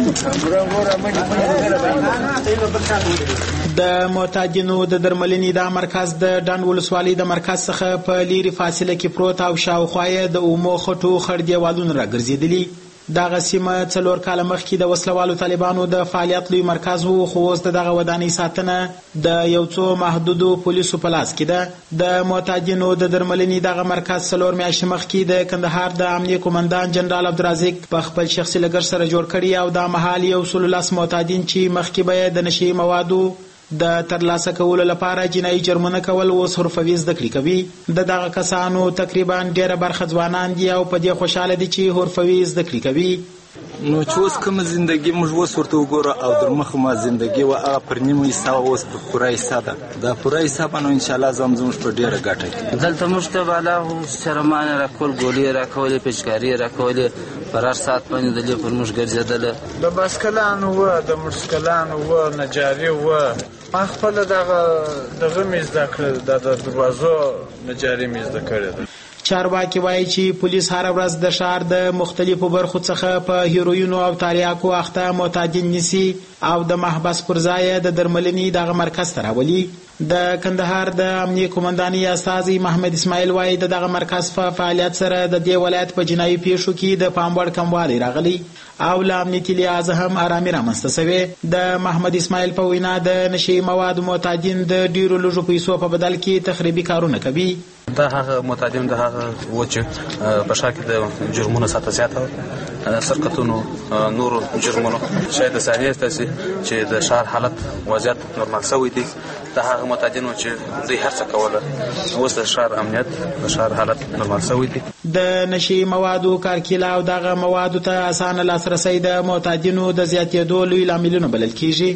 Q: د معتادینو د درملنې دا مرکز د ډنډ ولسوالۍ د مرکز څخه په لیرې فاصله کې پروت او شاوخوا یې د اومو خټو خړ دیوالونه راګرځېدلي. دغه سیمه څلور کاله مخکې د وسلوالو طالبانو د فعالیت لوی مرکز و، خو اوس د دغه ودانۍ ساتنه د یو څو محدودو پولیسو په لاس کې ده. د معتادینو د درملنې دغه مرکز څلور میاشتې مخکې د کندهار د امنیه قومندان جنرال عبدالرزاق په خپل شخصي لګښت سره جوړ کړی او دا مهال یو سل لس معتادین چې مخکې به د نشهیي موادو د ترلاسه کولو لپاره جنایي جرمونه کول اوس حرفوي زده کړې کوي. د دغه کسانو تقریبا ډېره برخه ځوانان دي او په دې خوشحاله دي چې حرفوي زده کړې کوي.
R: نو چې اوس کومه زندګي موږ اوس ورته وګورو او در مخه ما زندګي و هغه پر نیمه حصه اوس په پوره حصه ده. دا پوره حصه به نو انشاءالله زم زموږ په ډېره ګټه کوي.
S: دلته موږ ته بالا شرمانه راکول، ګولې راکولې، پیچکاري راکولې، پر هر ساعت باندې دلې پر موږ ګرځېدله.
T: د باسکلانو و، د موټرسکلانو و، نجاري و. ما خپل دغه دغه مې زده کړل، د دروازو نجاري مې زده کړې ده.
Q: چارواکي وایي چې پولیس هر ورځ د ښار د مختلفو برخو څخه په هیروینو او تریاکو اخته معتادین نیسي او د محبس پر ځای د درملنې دغه مرکز ته راولي. د کندهار د امنیه قومندانۍ استازی محمد اسماعیل وایي د دغه مرکز په فعالیت سره د دې ولایت په جنایي پیښو کې د پام وړ کموالی راغلی او له امنیتي لحاظه هم ارامي رامنځته سوې. د محمد اسماعیل په وینا د نشهیي موادو معتادین د ډیرو لږو پیسو په بدل کې تخریبي کارونه کوي.
R: دا هغه معتادین د هغه و چې په شا کې د جرمونو سطح زیاته سرقتونو نورو جرمونو شاید د ثانیې ستاسي چې د ښار حالت وضعیت نورمال شوی دی. د هغه معتادینو چې دوی هر څه کوله اوس د ښار امنیت د ښار حالت نورمال شوی دی.
Q: د نشهیي موادو کارکیله او دغه موادو ته اسانه لاسرسی د معتادینو د زیاتېدو لوی لاملونه بلل کیږي.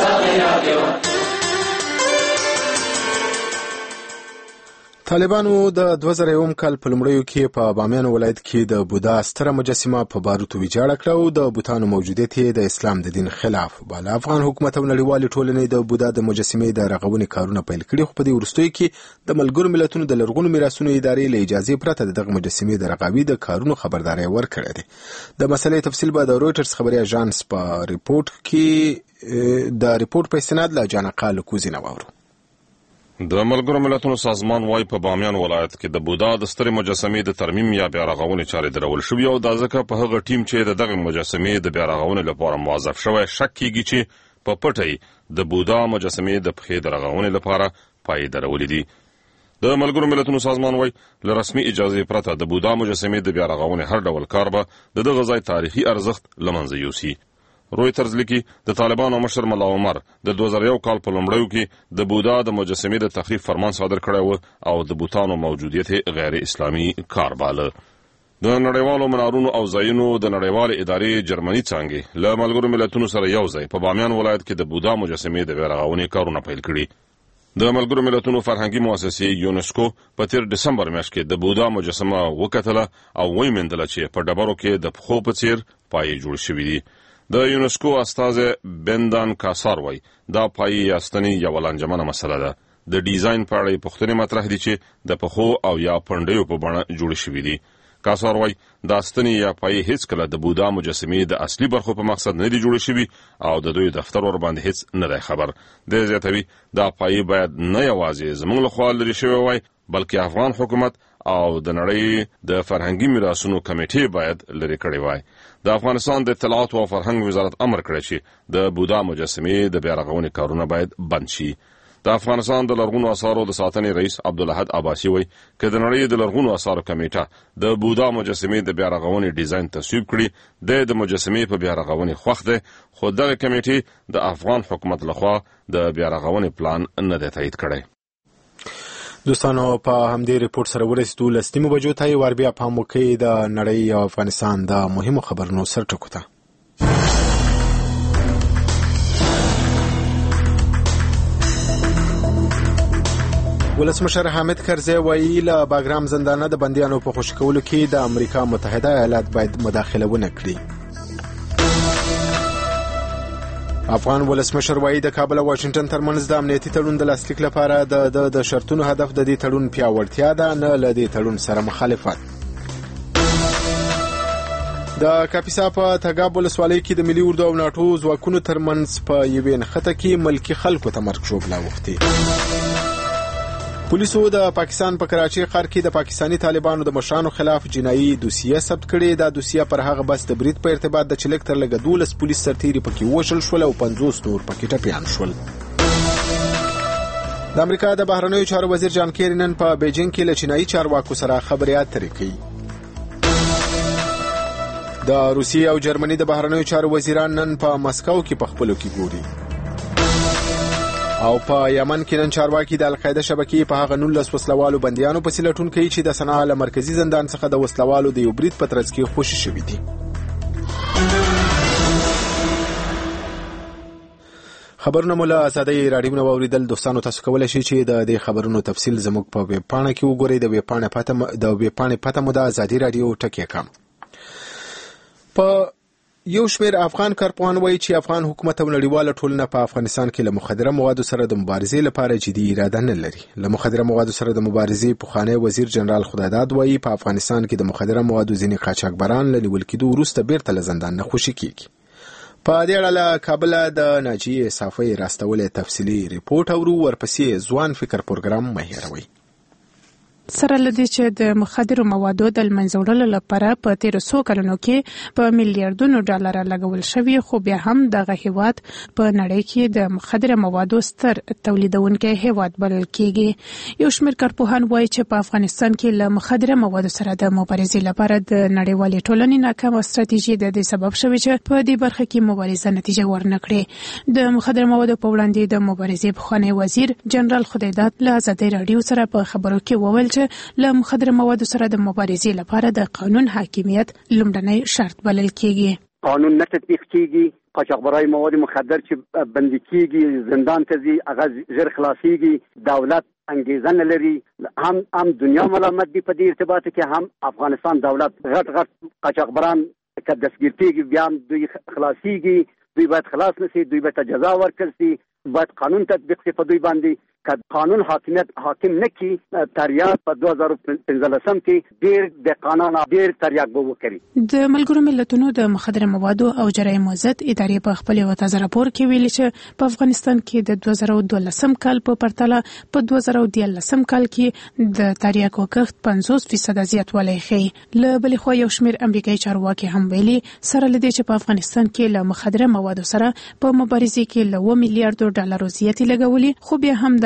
A: طالبانو د دوه زره یو کال په لومړیو کې په بامیان ولایت کې د بودا ستره مجسمه په باروتو ویجاړه کړه او د بوتانو موجودیت یې د اسلام د دین خلاف باله. افغان حکومت او نړیوالې ټولنې د بودا د مجسمې د رغونې کارونه پیل کړي، خو په دې وروستیو کې د ملګرو ملتونو د لرغونو میراثونو ادارې له اجازې پرته دغه مجسمې د رغاوي د کارونو خبرداري ورکړې ده. د مسلې تفصیل به د رويټرز خبري اژانس په ریپورت کې د ریپورت په استناد له جانقا لکوزي نوورو.
K: د ملګرو ملتونو سازمان وايي په بامیان ولایت کې د بودا د سترې مجسمې د ترمیم یا بیا رغونې چارې درول شوې او دا ځکه په هغه ټیم چې دغه مجسمې د بیا رغونې لپاره موظف شوی شک کیږي چې په پټۍ د بودا مجسمې د پخې د رغونې لپاره پای درولې دي. د ملګرو ملتونو سازمان وايي له رسمي اجازه پرته د بودا مجسمې د بیا رغونې هر ډول کار به د دغه ځای تاریخي ارزښت له منځه یوسي. رويټرز لیکي د طالبانو مشر ملا عمر د دوه زره یو کال په لومړیو کې د بودا د مجسمې د تخریب فرمان صادر کړی و او د بوتانو موجودیت غیر اسلامي کار باله. د نړیوالو منارونو او ځایونو د نړیوال ادارې جرمني څانګې له ملګرو ملتونو سره یو ځای په بامیان ولایت کې د بودا مجسمې د بیارغونې کارونه پیل کړي. د ملګرو ملتونو فرهنګي مؤسسې یونسکو په تیر دسمبر میاشت کې د بودا مجسمه وکتله او ویمندله چې په ډبرو کې د پخو په څیر پای جوړ شوی دی. د یونسکو استازی بندان کاسار وای دا پای یاستنی یو لنجمنه مسله ده. د ډیزاین په اړه پوښتنې مطرح دي چې د پخو او یا پنډیو په بڼه جوړ شوی دي. کاسار وای دا استنی یا پای هیڅ کله د بودا مجسمې د اصلي برخو په مقصد نه دی جوړ شوی او د دوی دفتر ور باندې هیڅ نه دی خبر. د زیاتوي دا پای باید نه یوازې زموږ له خوا لري شوی وای بلکې افغان حکومت او د نړۍ د فرهنګي میراثونو کمیټې باید لري کړی وای. د افغانستان د اطلاعات او فرهنګ وزارت امر کړی چې د بودا مجسمې د بیارغونې کارونه باید بند شي. د افغانستان د لرغونو آثارو د ساتنې رئیس عبدالاحد عباسي وای چې د نړۍ د لرغونو آثارو کمیټه د بودا مجسمې د بیارغونې ډیزاین تصویب کړي د د مجسمې په بیارغونې خوښ ده خو دغه کمیټې د افغان حکومت لخوا د بیارغونې پلان نه دی تایید کړی.
A: دوستانو په همدې ریپورت سره ورسېدو لسنیمو بجو ته ور بیا پام وکړئ د نړۍ او افغانستان د مهمو خبرونو سرټکو ته. ولسمشر حامد کرزی وایي له باګرام زندانه د بندیانو په خوشي کولو کې د امریکا متحده ایالات باید مداخله ونه کړي. افغان ولسمشر وایي د کابل او واشنگټن ترمنځ د امنیتي تړون د لاسلیک لپاره د د شرطونو هدف د دې تړون پیاوړتیا ده نه له دې تړون سره مخالفت. د کاپیسا په تګاب ولسوالۍ کې د ملي اردو او ناټو ځواکونو ترمنځ په یوې نښته کې ملکي خلکو ته مرګ ژوبله اوښتې. پولیسو د پاکستان په کراچي ښار کې د پاکستانی طالبانو د مشرانو خلاف جنایي دوسیه ثبت کړې. دا دوسیه پر هغه بس د برید په ارتباط د چلک تر لګ دولس پولیس سرتیري پکې وشل شول او پنځوس نور پکې ټپیان شول. د امریکا د بهرنیو چارو وزیر جان کیری نن په بیجینګ کې له چینایي چارواکو سره خبرې اترې کوي. د روسیې او جرمني د بهرنیو چارو وزیران نن په مسکو کې په خپلو کې ګوري. او په یمن کې نن چارواکي د القاعده شبکې په هغه نولس وسلوالو بندیانو په سیلټون کوي چې د صنعا له مرکزی زندان څخه د وسلوالو د یو برید په ترڅ کې خوشي شوي دي. خبرونه مولا آزادۍ راډیو نو اوریدل. دوستانو تاسو کولای شئ چې د دې خبرونو تفصیل زموږ په ویب پاڼه کې وګورئ. د ویب پاڼې پته د ویب پاڼې پته مو د آزادۍ راډیو ټکی کم. په یو شمېر افغان کارپوهان وایي چې افغان حکومت او نړیواله ټولنه په افغانستان کې له مخدره موادو سره د مبارزې لپاره جدي اراده نه لري. له مخدره موادو سره د مبارزې پخوانی وزیر جنرال خداداد وایي په افغانستان کې د مخدره موادو ځینې قاچاقبران له نیول کېدو وروسته بیرته له زندان نه خوشي کیږي. په دې اړه له کابل د ناجیې صافۍ راستولې تفصیلي ریپورت اورو. ورپسې ځوان فکر پروګرام مه هېروئ.
U: سره لدې چې د مخدرو موادو د لمنځه وړلو لپاره په تیرو څو کلونو کې په میلیارډونو ډالر لګول شوی، خو بیا هم دغه هیواد په نړۍ کې د مخدرو موادو ستر تولیدونکی هیواد بلل کیږي. یو شمېر کارپوهان وایي چې په افغانستان کې له مخدرو موادو سره د مبارزې لپاره د نړیوالې ټولنې ناکامه ستراتیژي د دې سبب شوی چې په دې برخه کې مبارزه نتیجه ورنکړي. د مخدرو موادو په وړاندې د مبارزې پخوانی وزیر جنرال خداداد له آزادۍ راډیو سره په خبرو کې وویل له مخدره موادو سره د مبارزې لپاره د قانون حاکمیت لومړنی شرط بلل کیږي.
L: قانون نه تطبیق کیږي، قاچاقبرای مواد مخدر چې بندي کیږي، زندان ته ځي، هغه ژر خلاصيږي، دولت انګیزه نه لري. هم هم دنیا ملامت دي په دې ارتباط کې، هم افغانستان دولت غټ غټ قاچاقبران که دستګیر کیږي بیا هم دوی خلاصيږي. دوی باید خلاص نشي، دوی باید جزا ورکړي شي، باید قانون تطبیق شي په دوی باندې. که قانون حاکمیت حاکم نکي، تریاق په دوه زره پنځلسم کې ډېر د قانون ډېر تریاق به وکړي.
U: د ملګرو ملتونو د مخدره موادو او جرایمو ضد ادارې په خپل یو تازه راپور کې ویلي چې په افغانستان کې د دوه زره دولسم کال په پرتله په دوه زره دیارلسم کال کې د تریاقو کښت پنځوس فیصد زیاتوالی ښیي. له بلې خوا یو شمېر امریکایي چارواکي هم ویلي سره له دې چې په افغانستان کې له مخدره موادو سره په مبارزې کې له اوه میلیارډو ډالرو زیاتې لګولي، خو بیا هم د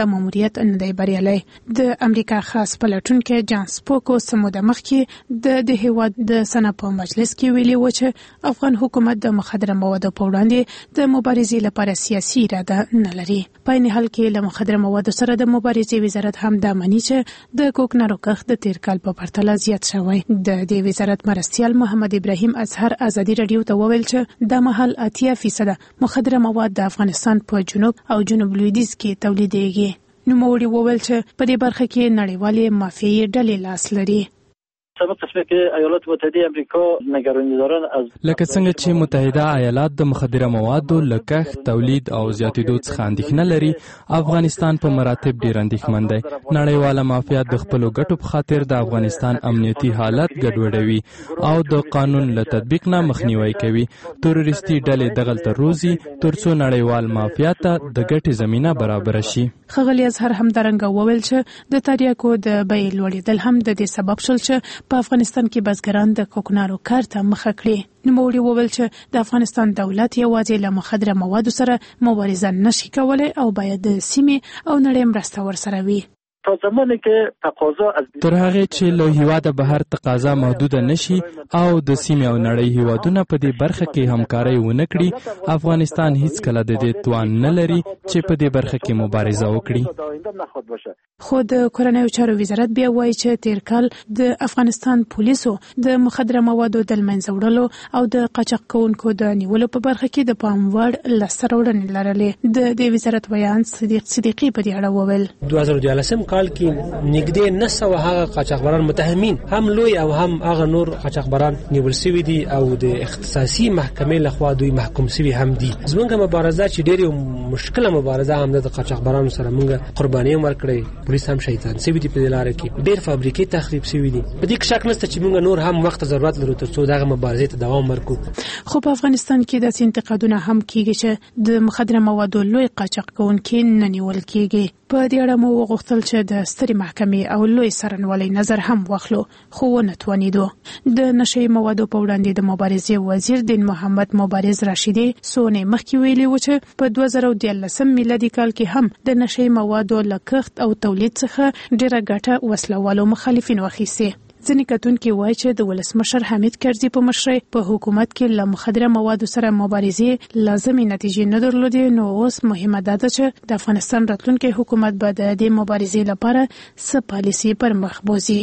U: ماموریت نه دی بریالی. د امریکا خاص پلټونکي جان سپوکو سموده مخکې د د هیواد د سنا په مجلس کې ویلي و چې افغان حکومت د مخدره موادو په وړاندې د مبارزې لپاره سیاسي اراده نه لري. په این حال کې له مخدره موادو سره د مبارزې وزارت هم دا مني چې د کوکنارو کښت د تیر کال په پرتله زیات شوی. د دې وزارت مرستیال محمد ابراهیم ازهر ازادي رادیو ته وویل چې د محل اتیا فیصد مخدره مواد د افغانستان په جنوب او جنوب لویدیځ کې تولیدېږي. نوموړي وویل چې په دې برخه کې نړیوالې مافیایي ډلې لاس لري.
C: سبب تصفیه که ایالات متحده امریکا نگرانی دارن از
V: لکه څنګه چې متحده ایالات د مخدره موادو له کښت، تولید او زیاتېدو څخه اندېښنه لري، افغانستان په مراتب ډېر اندېښمن دی. نړیواله مافیا د خپلو ګټو په خاطر د افغانستان امنیتي حالت ګډوډوي او د قانون له تطبیق نه مخنیوي کوي. تروریستي ډلې دغلته روزي ترڅو نړیوال مافیا ته د ګټې زمینه برابر شي.
U: ښاغلي ازهر همدارنګه وویل چې د تریاکو د بیې لوړېدل هم د دې سبب شول چې په افغانستان کې بزګران د کوکنارو کار ته مخه کړي. نوموړي وویل چې د افغانستان دولت یوازې له مخدره موادو سره مبارزه نشي کولی او باید د سیمې او نړۍ مرسته ورسره وي.
C: تا زمانی که تقاضا از
V: تر هغه چې له هیواده بهر تقاضا محدوده نشي او د سیمې او نړۍ هیوادونه په دې برخه کې همکاري ونه کړي، افغانستان هیڅ کله د دې توان نه لري چې په دې برخه کې مبارزه وکړي.
U: خو د کورنیو چارو وزارت بیا وایي چې تیر کال د افغانستان پولیسو د مخدره موادو د منځه وړلو او د قاچاق کوونکو د نیولو په برخه کې د پام وړ لاسته راوړنې لرلې. د دې وزارت ویان صدیق صدیقي په دې اړه وویل
W: دوه زره دیارلسم کال کې نږدې نسو هغه قاچاقبران متهمین هم لوی او هم هغه نور قاچاقبران نیول شوي دي او د اختصاصي محکمې لخوا دوی محکوم شوي هم دي. زموږ مبارزه چې ډېرې مشکله مبارزه هم د قاچاقبرانو سره موږ قرباني هم ورکړې، پولیس هم شهیدان شوي دي په دې لاره کې، ډېر فابریکې تخریب شوي دي. په دې کې شک نشته چې موږ نور هم وخت ضرورت لرو ترڅو دغه مبارزې ته دوام ورکړو.
U: خو په افغانستان کې داسې انتقادونه هم کیږي چې د مخدره موادو لوی قاچاق کوونکي نه نیول کیږي. په دې اړه مو وغوښتل چې د سترې محکمې او لوی څارنوالۍ نظر هم واخلو، خو ونه توانېدو. د نشه موادو په وړاندې د مبارزې وزیر دین محمد مبارز راشدي څو مخکې ویلي و چې په دوه زره دیارلسم میلادي کال کې هم د نشه موادو له کښت او تولید څخه ډېره ګټه وسلوالو مخالفین واخیستې. ځینې کتونکي وایي چې د ولسمشر حمید کرزي په مشرۍ په حکومت کې له مخدره موادو سره مبارزې لازمي نتیجې نه درلودې، نو اوس مهمه ده چې د افغانستان راتلونکی حکومت به د دې مبارزې لپاره څه پالیسي پر مخ بوزي.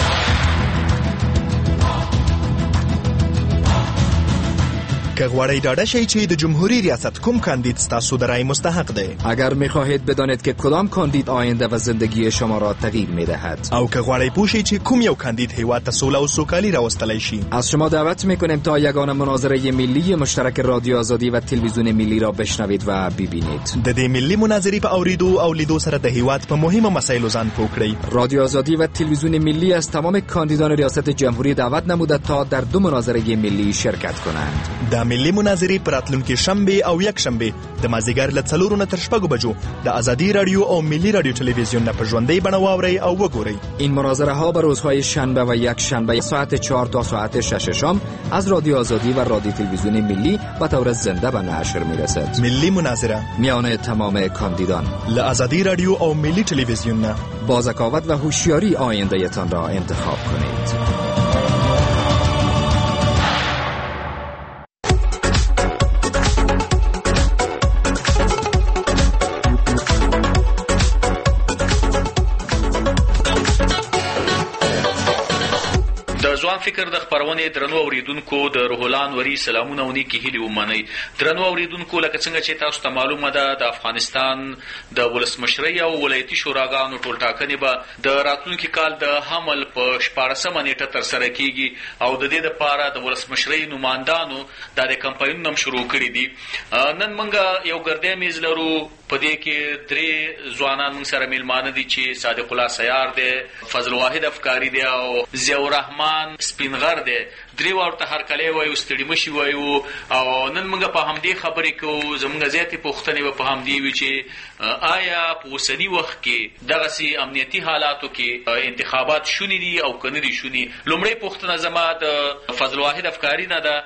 F: که غواړی ډاډه شئ چې د جمهوری ریاست کوم کاندید ستاسو د رای مستحق دی.
G: اگر می‌خواهید بدانید که کدام کاندید آینده و زندگی شما را تغییر می‌دهد،
F: او که غواړی پوه شئ چې کوم یو کاندید هیواد ته سوله او سوکالي راوستلی شي،
G: از شما دعوت می‌کنیم تا یگانه مناظره ملی مشترک رادیو آزادی و تلویزیون ملی را بشنوید و ببینید.
F: د دې ملی مناظرې په اوریدو او لیدو سره د هیواد په مهمه مسایلو ځان پوه کړئ.
G: رادیو آزادی و تلویزیون ملی از تمام کاندیدان ریاست جمهوری دعوت نموده تا در دو مناظره ملی شرکت کنند.
F: د ملی مناظرې پر راتلونکي شنبه او یک شنبه د مازیګر له څلورو نه تر شپږو بجو د آزادی رادیو او ملی رادیو تلویزیون نه په ژوندۍ بڼه واورئ او وګورئ.
G: این مناظره ها به روزهای شنبه و یک شنبه ساعت چهار تا ساعت شش شام از رادیو آزادی و رادیو تلویزیون ملی به طور زنده به نشر میرسد.
F: ملی مناظره
G: میان تمام کاندیدان
F: له آزادی رادیو او ملی تلویزیون نه
G: با ذکاوت و هوشیاری آینده‌تان را انتخاب کنید.
X: ځوان فکر د خبرونه درنو اوریدونکو د روحلان وری سلامونه ونی کې هلي ومني. درنو اوریدونکو لکه څنګه چې تاسو ته معلومه ده د افغانستان د ولسمشرۍ او ولایتي شوراګانو ټولټاکنې به د راتلونکي کال د حمل په شپاړسمه نیټه ترسره کیږي او د دې لپاره د ولسمشرۍ نمائندانو د کمپاینونو شروع کړي دي. نن موږ یو ګردې میز لرو، په دې کې درې ځوانان موږ سره میلمانه دي چې صادق الله سیار دی، فضل واحد افکاری دی او ضیاء الرحمن سپینغر دی. درې واړو ته هرکلی وایو، ستړي مشي وایو. او نن موږ په همدې خبرې کوو، زموږ زیاتې پوښتنې به په همدې وي چې آیا په اوسني وخت کې دغسې امنیتي حالاتو کې انتخابات شوني دي او که نه دي شوني. لومړۍ پوښتنه زما د فضل واحد افکاري نه ده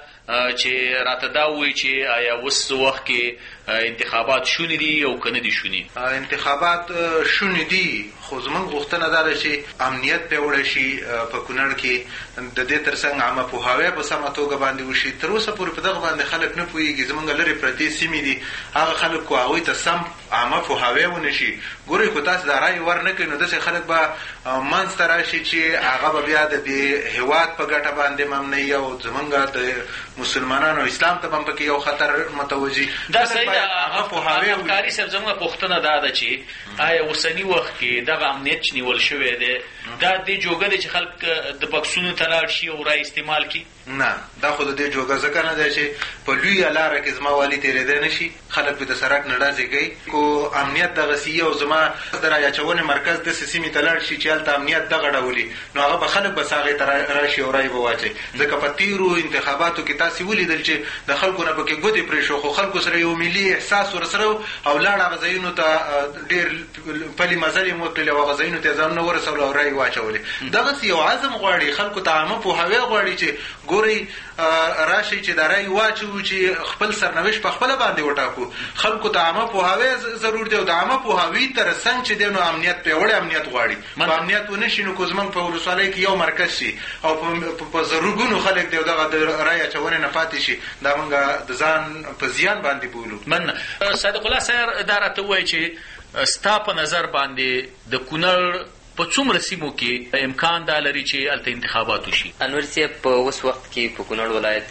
X: چې راته دا ووایي چې آیا اوس وخت کې انتخابات شوني دي او که نه دي شوني.
B: انتخابات شوني دي، خو زموږ غوښتنه دا ده چې امنیت پیاوړی شي په کونړ کې، د دې تر څنګ عامه پوهاوی په سمه توګه باندې وشي. تر اوسه پورې په دغه باندې خلک نه پوهېږي. زموږ لرې پرتې سیمې دي، هغه خلک کو هغوی ته سم عامه پوهاوی ونه شي. ګورئ خو تاسو دا رایې ور نه کوئ، نو داسې خلک به منځته راشي چې هغه به بیا د دې هېواد په ګټه باندې ممنعي او زموږ د مسلمانانو اسلام ته هم پکې یو خطر متوجي.
X: دا صحیح ده. افکاري صاحب زموږ پوښتنه دا ده چې آیا اوسني وخت کې دغه امنیت چې نیول شوی دی دا دې جوګه دی چې خلک د بکسونو ته لاړ شي او رای استعمال کړي؟
B: نه، دا خو د دې جوګه ځکه نه دی چې په لویه لاره کې زما والي تېرېدی نه شي، خلک به د سړک نه ډزې کوي. کو امنیت دغسې یي او زما د رایه اچونې مرکز داسې سیمې ته لاړ شي چې هلته امنیت دغه ډول نو هغه به خلک بس هغې ته راشي او رای به واچوي. ځکه په تېرو انتخاباتو کې تاسې ولیدل چې د خلکو نه پکې ګوتې پرې شو، خو خلکو سره یو ملي احساس ورسره او لاړ هغه ځایونو ته ډېر پلي مزل یې وکړلې او هغه ځایونو ته یې ځانونه ورسولو او رای یې واچولې. دغسې یو عزم غواړي، خلکو ته عامه پوهاوی غواړي چې ګورئ راشي چې دا رای واچوو چې خپل سرنوشت په خپله باندې وټاکو. خلکو ته عامه پوهاوی ضرور دی او د عامه پوهاوي تر څنګ چې دی نو امنیت پیاوړی امنیت غواړي. په امنیت ونه شي نو که زموږ په ولسوالۍ کې یو مرکز شي او په زرګونو خلک دی او دغه د رای اچونې نه پاتې شي، دا موږ د ځان په زیان باندې بولو.
X: مننه. صادق الله صاحب دا راته ووایي چې ستا په نظر باندې د کونړ په څومره سیمو کې امکان دا لري چې هلته انتخابات وشي؟
E: انور صاحب په اوس وخت کې په کونړ ولایت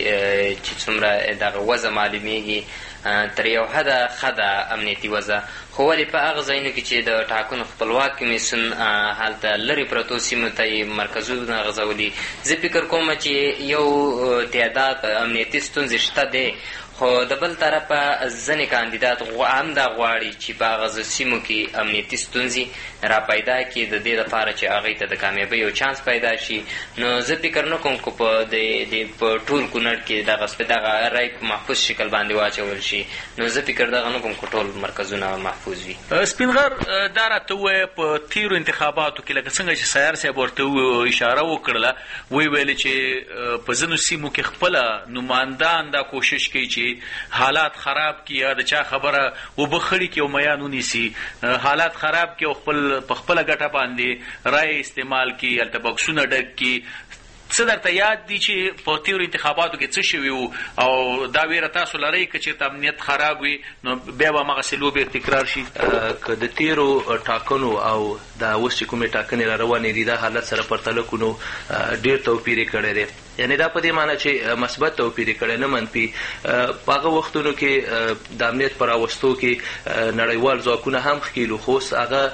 E: کې چې څومره دغه وضع معلومیږي تر یو حده ښه ده امنیتي وضع، خو ولې په هغه ځایونو کې چې د ټاکنو خپلواک کمیسیون هلته لرې پرتو سیمو ته یې مرکزونه غځولي، زه فکر کوم چې یو تعداد امنیتي ستونزې شته دی، خو د بل طرفه ځینې کاندیدات هم دا غواړي چې په هغه سیمو کې امنیتي ستونزې را پیدا کړي د دې لپاره چې هغوی ته د کامیابۍ یو چانس پیدا شي. نو زه فکر نه کوم که په په ټول کونړ کې دغه دغه رای په محفوظ شکل باندې واچول شي، نو زه فکر دغه نه کوم که ټول مرکزونه محفوظ وي.
X: سپین غر دا راته ووایه په تېرو انتخاباتو کې لکه څنګه چې سیار صاحب ورته اشاره وکړله، ویې ویلې چې په ځینو سیمو کې خپله نمایندان دا کوشش کوي چې حالات خراب کړي یا د چا خبره وبخړي کړي او میان ونیسي، حالات خراب کړي او خپل په خپله ګټه باندې رای استعمال کړي، هلته بکسونه ډک کړي. څه درته یاد دي چې په تېرو انتخاباتو کې څه شوي وو او دا ویره تاسو لرئ که چېرته امنیت خراب وي نو بیا به همغسې لوبې تکرار شي؟
H: که د تېرو ټاکنو او دا اوس چې کومې ټاکنې را روانې دي دا حالت سره پرتله کړو نو ډېر توپیر یې کړی دی. یعنې دا په دې معنی چې مثبت توپیر یې کړی نه منفي. په هغه وختونو کې د امنیت په راوستو کې نړیوال ځواکونه هم ښکېلو، خو اوس هغه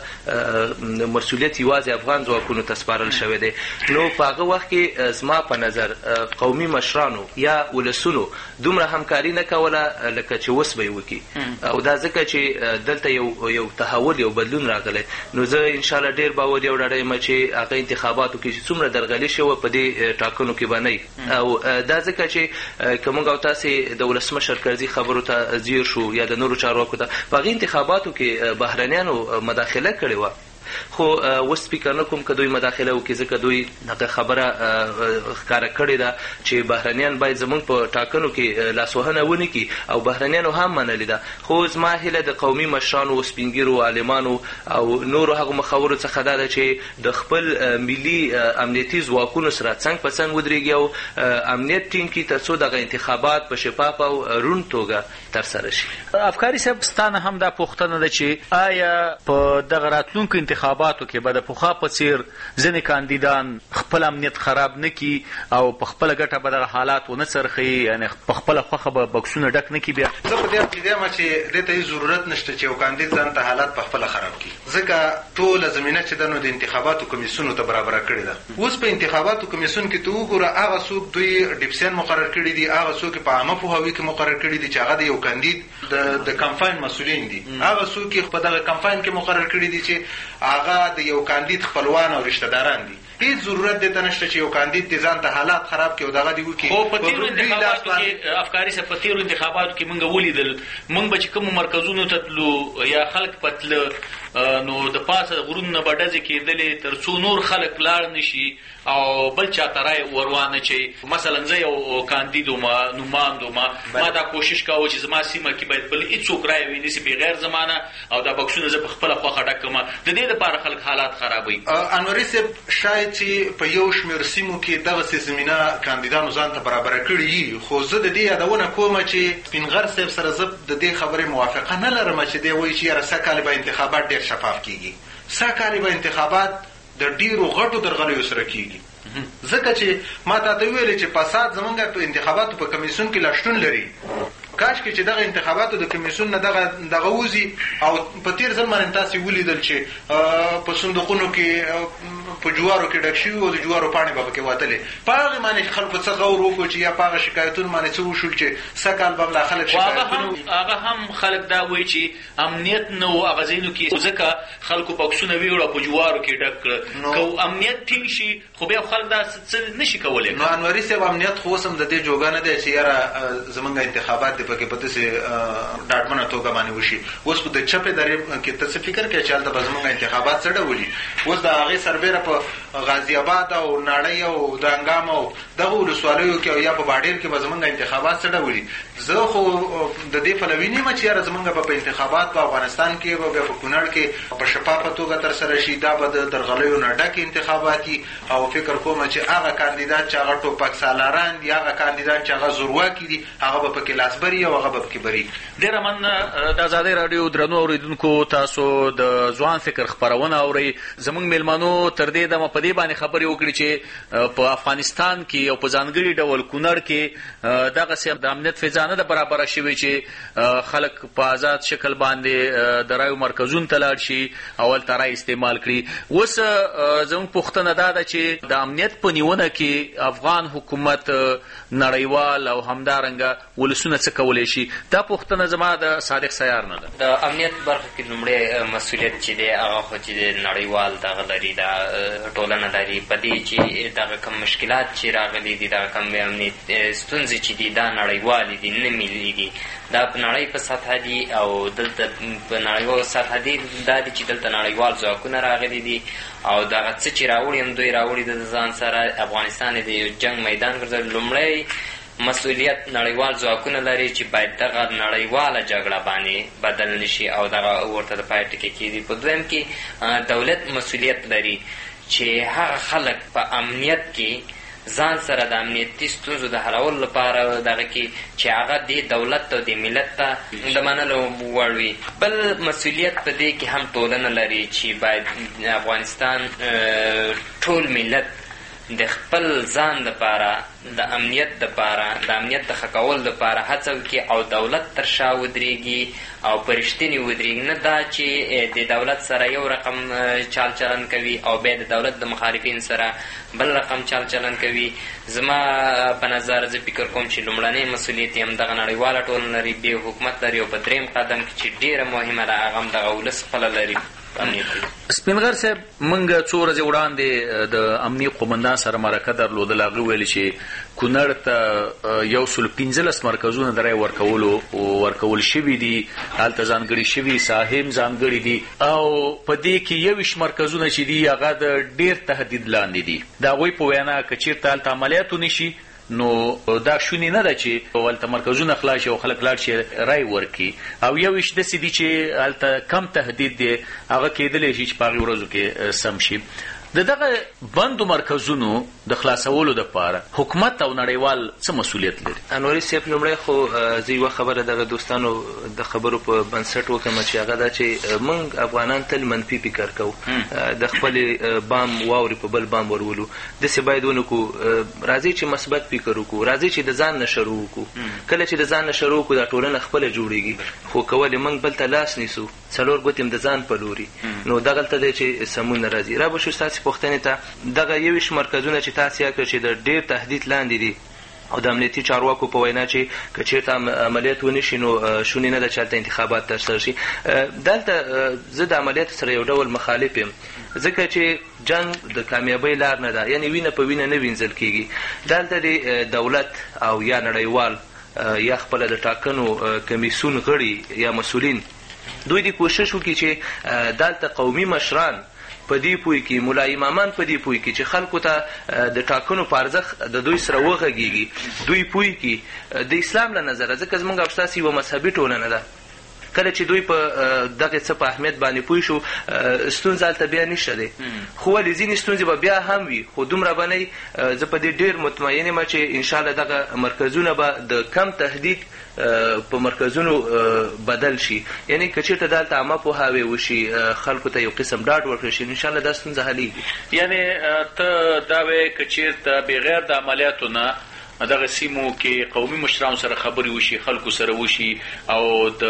H: مسؤلیت یوازې افغان ځواکونو ته سپارل شوی دی. نو په هغه وخت کې زما په نظر قومي مشرانو یا ولسونو دومره همکاري نه کوله لکه چې اوس به یې وکړي، او دا ځکه چې دلته یو یو تحول یو بدلون راغلی. نو زه انشاءالله ډېر باوري او ډاډه یم چې هغه انتخاباتو کې چې څومره درغلي شوه په دې ټاکنو کې به نه او دا ځکه چې که موږ او تاسې د ولسمشر کرزي خبرو ته ځیر شو یا د نورو چارواکو ته، په هغې انتخاباتو کې بهرنیانو مداخله کړې وه، خو اوس فکر نه کوم که دوی مداخله وکړي، ځکه دوی هغه خبره ښکاره کړې ده چې بهرنیان باید زموږ په ټاکنو کې لاسوهنه ونه کړي او بهرنیانو هم منلې ده. خو زما هیله د قومي مشرانو، سپینګیرو، عالمانو او نورو هغو مخورو څخه دا ده چې د خپل ملي امنیتي ځواکونو سره څنګ په څنګ ودرېږي او امنیت ټینګ کړي تر څو دغه انتخابات په شفاف او روڼ توګه ترسره شي.
X: افکاري صاحب ستا نه هم دا پوښتنه ده چې آیا په دغه راتلونکو انتخاباتو کې به د پخوا په څېر ځینې کاندیدان خپل امنیت خراب نه کړي او په خپله ګټه به دغه حالات ونه څرخوي، یعنې په خپله خوښه به بکسونه ډک نه کړي؟ بیا
B: زه په دې عقیده یم چې دې ته هېڅ ضرورت نشته چې یو کاندید ځان ته حالات په خپله خراب کړي، ځکه ټوله زمینه چې ده نو د انتخاباتو کمیسیونو ته برابره کړې ده. اوس په انتخاباتو کمیسیون کې ته وګوره، هغه څوک دوی ډیپسیان مقرر کړي دي، هغه څوک په عامه پوهاوي کې مقرر کړي دي چې هغه د یو کاندید د کمپاین مسؤلین دي، هغه څوک په دغه کمپاین کې مقرر کړي دي چې هغه د یو کاندید خپلوان او رشتہ داران دي. هیڅ ضرورت دته نشته چې یو کاندید د ځان ته حالات خراب کړي او دغه دی وکړي.
X: خو په تیرو انتخاباتو کې افکاري څه په تیرو انتخاباتو کې موږ ولیدل، موږ به چې کومو مرکزونو ته تلو یا خلک به تله نو د پاسه غرونو نه به ډزې کېدلې تر څو نور خلک لاړ نه شي او بل چا ته رای وروانه چي. مثلا زه یو کاندید وما نوماند وما ما دا کوشش کاوه چې زما سیمه کې باید بل هېڅوک رای وي نسي بغیر زمانه او دا بکسونه زه په خپله خوښه ډک کړم. د دې لپاره خلک حالات خرابوي.
B: انوري صاحب شاید چې په یو شمېر سیمو کې دغسې زمینه کاندیدانو ځان ته برابره کړي وي، خو زه د دې یادونه کومه چې سپینغر صاحب سره زه د دې خبرې موافقه نه لرم چې دی وایي چې یاره سږ کال به انتخابات ډېر شفاف کېږي. سږ کال به انتخابات د ډېرو غټو درغلیو سره کېږي، ځکه چې ما تا ته ویلې چې فساد زمونږ په انتخاباتو په کمیسیون کې لا شتون لري. کاش کې چې دغه انتخاباتو د کمیسیون نه دغه دغه وځي او په تېر ځل باندې تاسې ولیدل چې په صندوقونو کې په جوارو کې ډک شوي او د جوارو پاڼې به پکې وتلې. په هغې باندې خلکو څه غور وکړو چې یا په هغه شکایتونو باندې څه وشول چې سږ کال به همدا خلک شکایتونه
X: هغه هم خلک دا وایي چې امنیت نه و هغه ځایونو کې، ځکه خلکو بکسونه ویوړه په جوارو کې ډک کړه. که امنیت ټینګ شي خو بیا خلک دا څه نه شي کولی.
B: نو انوري صاحب امنیت خو اوس هم د دې جوګه نه دی چې یاره زمونږ انتخابات دې پکې په داسې ډاډمنه توګه باندې وشي. اوس په د چپې درې کې ته څه فکر کوې چې هلته به زمونږ انتخابات څه ډول وي؟ اوس د هغې سربیره په غازي آباد او ناړۍ او دانګام او دغه ولسوالیو کې او یا په باډیر کې به زمونږ انتخابات څه ډول وي. زه خو د دې پلوي نه یم چې یاره زمونږ به په انتخابات په افغانستان کې به بیا په کونړ کې په شفافه توګه ترسره شي. دا به د درغلیو نه ډک انتخابات وي او فکر کوم چې هغه کاندیدان چې هغه ټوپک سالاران دي، هغه کاندیدان چې هغه زورواکي دي، هغه به پکې لاسبري او هغه به پکې بري.
X: ډېره مننه. د ازادۍ راډیو درنو اورېدونکو، تاسو د ځوان فکر خپرونه اورئ. زموږ میلمنو تر دې دمه په دې باندې خبرې وکړي چې په افغانستان کې او په ځانګړي ډول کونړ کې دغسې د امنیت فضا نه ده برابره شوې چې خلک په آزاد شکل باندې د رایو مرکزونو ته لاړ شي او هلته رای استعمال کړي. اوس زموږ پوښتنه دا ده چې د امنیت په نیونه کې افغان حکومت، نړیوال او همدارنګه ولسونه څه کولی شي؟ دا پوښتنه زما د صادق سیار نه ده.
E: د امنیت برخه کې لومړی مسؤلیت چې دی هغه خو چې د نړیوال دغه لري، دا ټولنه لري. په دې چې دغه کم مشکلات چې راغلي دي، دغه کم امنیت ستونزې چې دي، دا نړیوالې دي، نه ملیږي. دا په نړۍ په سطحه دي او دلته په نړیوال سطحه دي دا دي چې دلته نړیوال ځواکونه راغلي دي او دغه څه چې راوړي هم دوی راوړي د ځان سره. افغانستان د یو جنګ میدان ګرځوي. لومړی مسؤلیت نړیوال ځواکونه لري چې باید دغه نړیواله جګړه باندې بدل نشي او دغه ورته د پای ټکی کېږي. په دویم کې دولت مسؤلیت لري چې هغه خلک په امنیت کې ځان سره د امنیتي ستونزو د حلولو لپاره دغه کې چې هغه د دولت او د ملت ته د منلو وړ وي. بل مسؤلیت په دې کې هم ټولنه لري چې باید افغانستان ټول ملت د خپل ځان لپاره د امنیت لپاره د امنیت د ښه کولو لپاره هڅه وکړي او دولت تر شا ودرېږي او په رښتینې ودرېږي. نه دا چې د دولت سره یو رقم چال چلن کوي او بیا د دولت د مخالفین سره بل رقم چال چلن کوي. زما په نظر زه فکر کوم چې لومړنی مسؤلیت یې همدغه نړیواله ټولنه لري، بیا حکومت لري او په درېیم قدم کې چې ډېره مهمه ده هغه همدغه ولس خپله لري.
X: سپینغر صاحب، موږ څو ورځې وړاندې د امنیه قومندان سره مرکه درلودله. هغه ویل چې کونړ ته یو سل پنځلس مرکزونه د رای ورکولو ورکول شوي دي، هلته ځانګړي شوي ساحې هم ځانګړي دي او په دې کې یویشت مرکزونه چې دي هغه د ډېر تهدید لاندې دي. د هغوی په وینا که چېرته هلته عملیات ونشي نو دا شونې نه ده چې هلته مرکزونه خلاص شي او خلک لاړ شي رای ورکړي. او یویشت داسې دي چې هلته کم تهدید دی، هغه کېدلی شي چې په هغې ورځو کې سم شي. د دغه بندو مرکزونو د خلاصولو دپاره حکومت او نړیوال څه مسؤلیت لري؟
H: انوري صاحب، لومړی خو زه یوه خبره دغه دوستانو د خبرو په بنسټ وکړم چې هغه دا چې موږ افغانان تل منفي فکر کوو، د خپلې بام واورې په بل بام ورولو. داسې باید ونه کړو. راځئ چې مثبت فکر وکړو، راځئ چې د ځان نه شروع وکړو. کله چې د ځان نه شروع وکړو دا ټولنه خپله جوړېږي. خو که ولې موږ بل ته لاس نیسو، څلور ګوتې هم د ځان په لوري، نو دغلته دی چې سمون نه راځي. رابه شو ستاسې پوښتنې ته دغه یویشت مرکزونه چې تاسې یې کړه چې د ډېر تهدید لاندې دي، او د امنیتي چارواکو په وینا چې که چېرته عملیات ونه شي نو شونې نه ده چې هلته انتخابات ترسره شي. دلته زه د عملیاتو سره یو ډول مخالف یم، ځکه چې جنگ د کامیابۍ لار نه ده، یعنې وینه په وینه نه وینځل کېږي. دلته د دولت او یا نړیوال یا خپله د ټاکنو کمیسیون غړي یا مسؤلین دوی دې کوشش وکړي چې دلته قومي مشران په دې پوه کړي، ملا امامان په دې پوه کړي چې خلکو ته د ټاکنو په ارزښت د دوی سره وغږېږي، دوی پوه کړي د اسلام له نظره، ځکه زموږ او ستاسې یوه مذهبي ټولنه ده. کله چې دوی په دغه څه په اهمیت باندې پوه شو، ستونزه هلته بیا نشته دی. خو ولې ځینې ستونزې به بیا هم وي، خو دومره به نه. زه په دې ډېر مطمئن یم چې انشاءالله دغه مرکزونه به د کم تهدید په مرکزونو بدل شي. یعنی که چېرته دلته عامه پوهاوی وشي، خلکو ته یو قسم ډاډ ورکړل شي، انشاءالله دا ستونزه حلېږي.
X: یعنې ته دا وایې که چېرته بغیر د عملیاتو نه دغه سیمو کې قومي مشرانو سره خبرې وشي، خلکو سره وشي، او د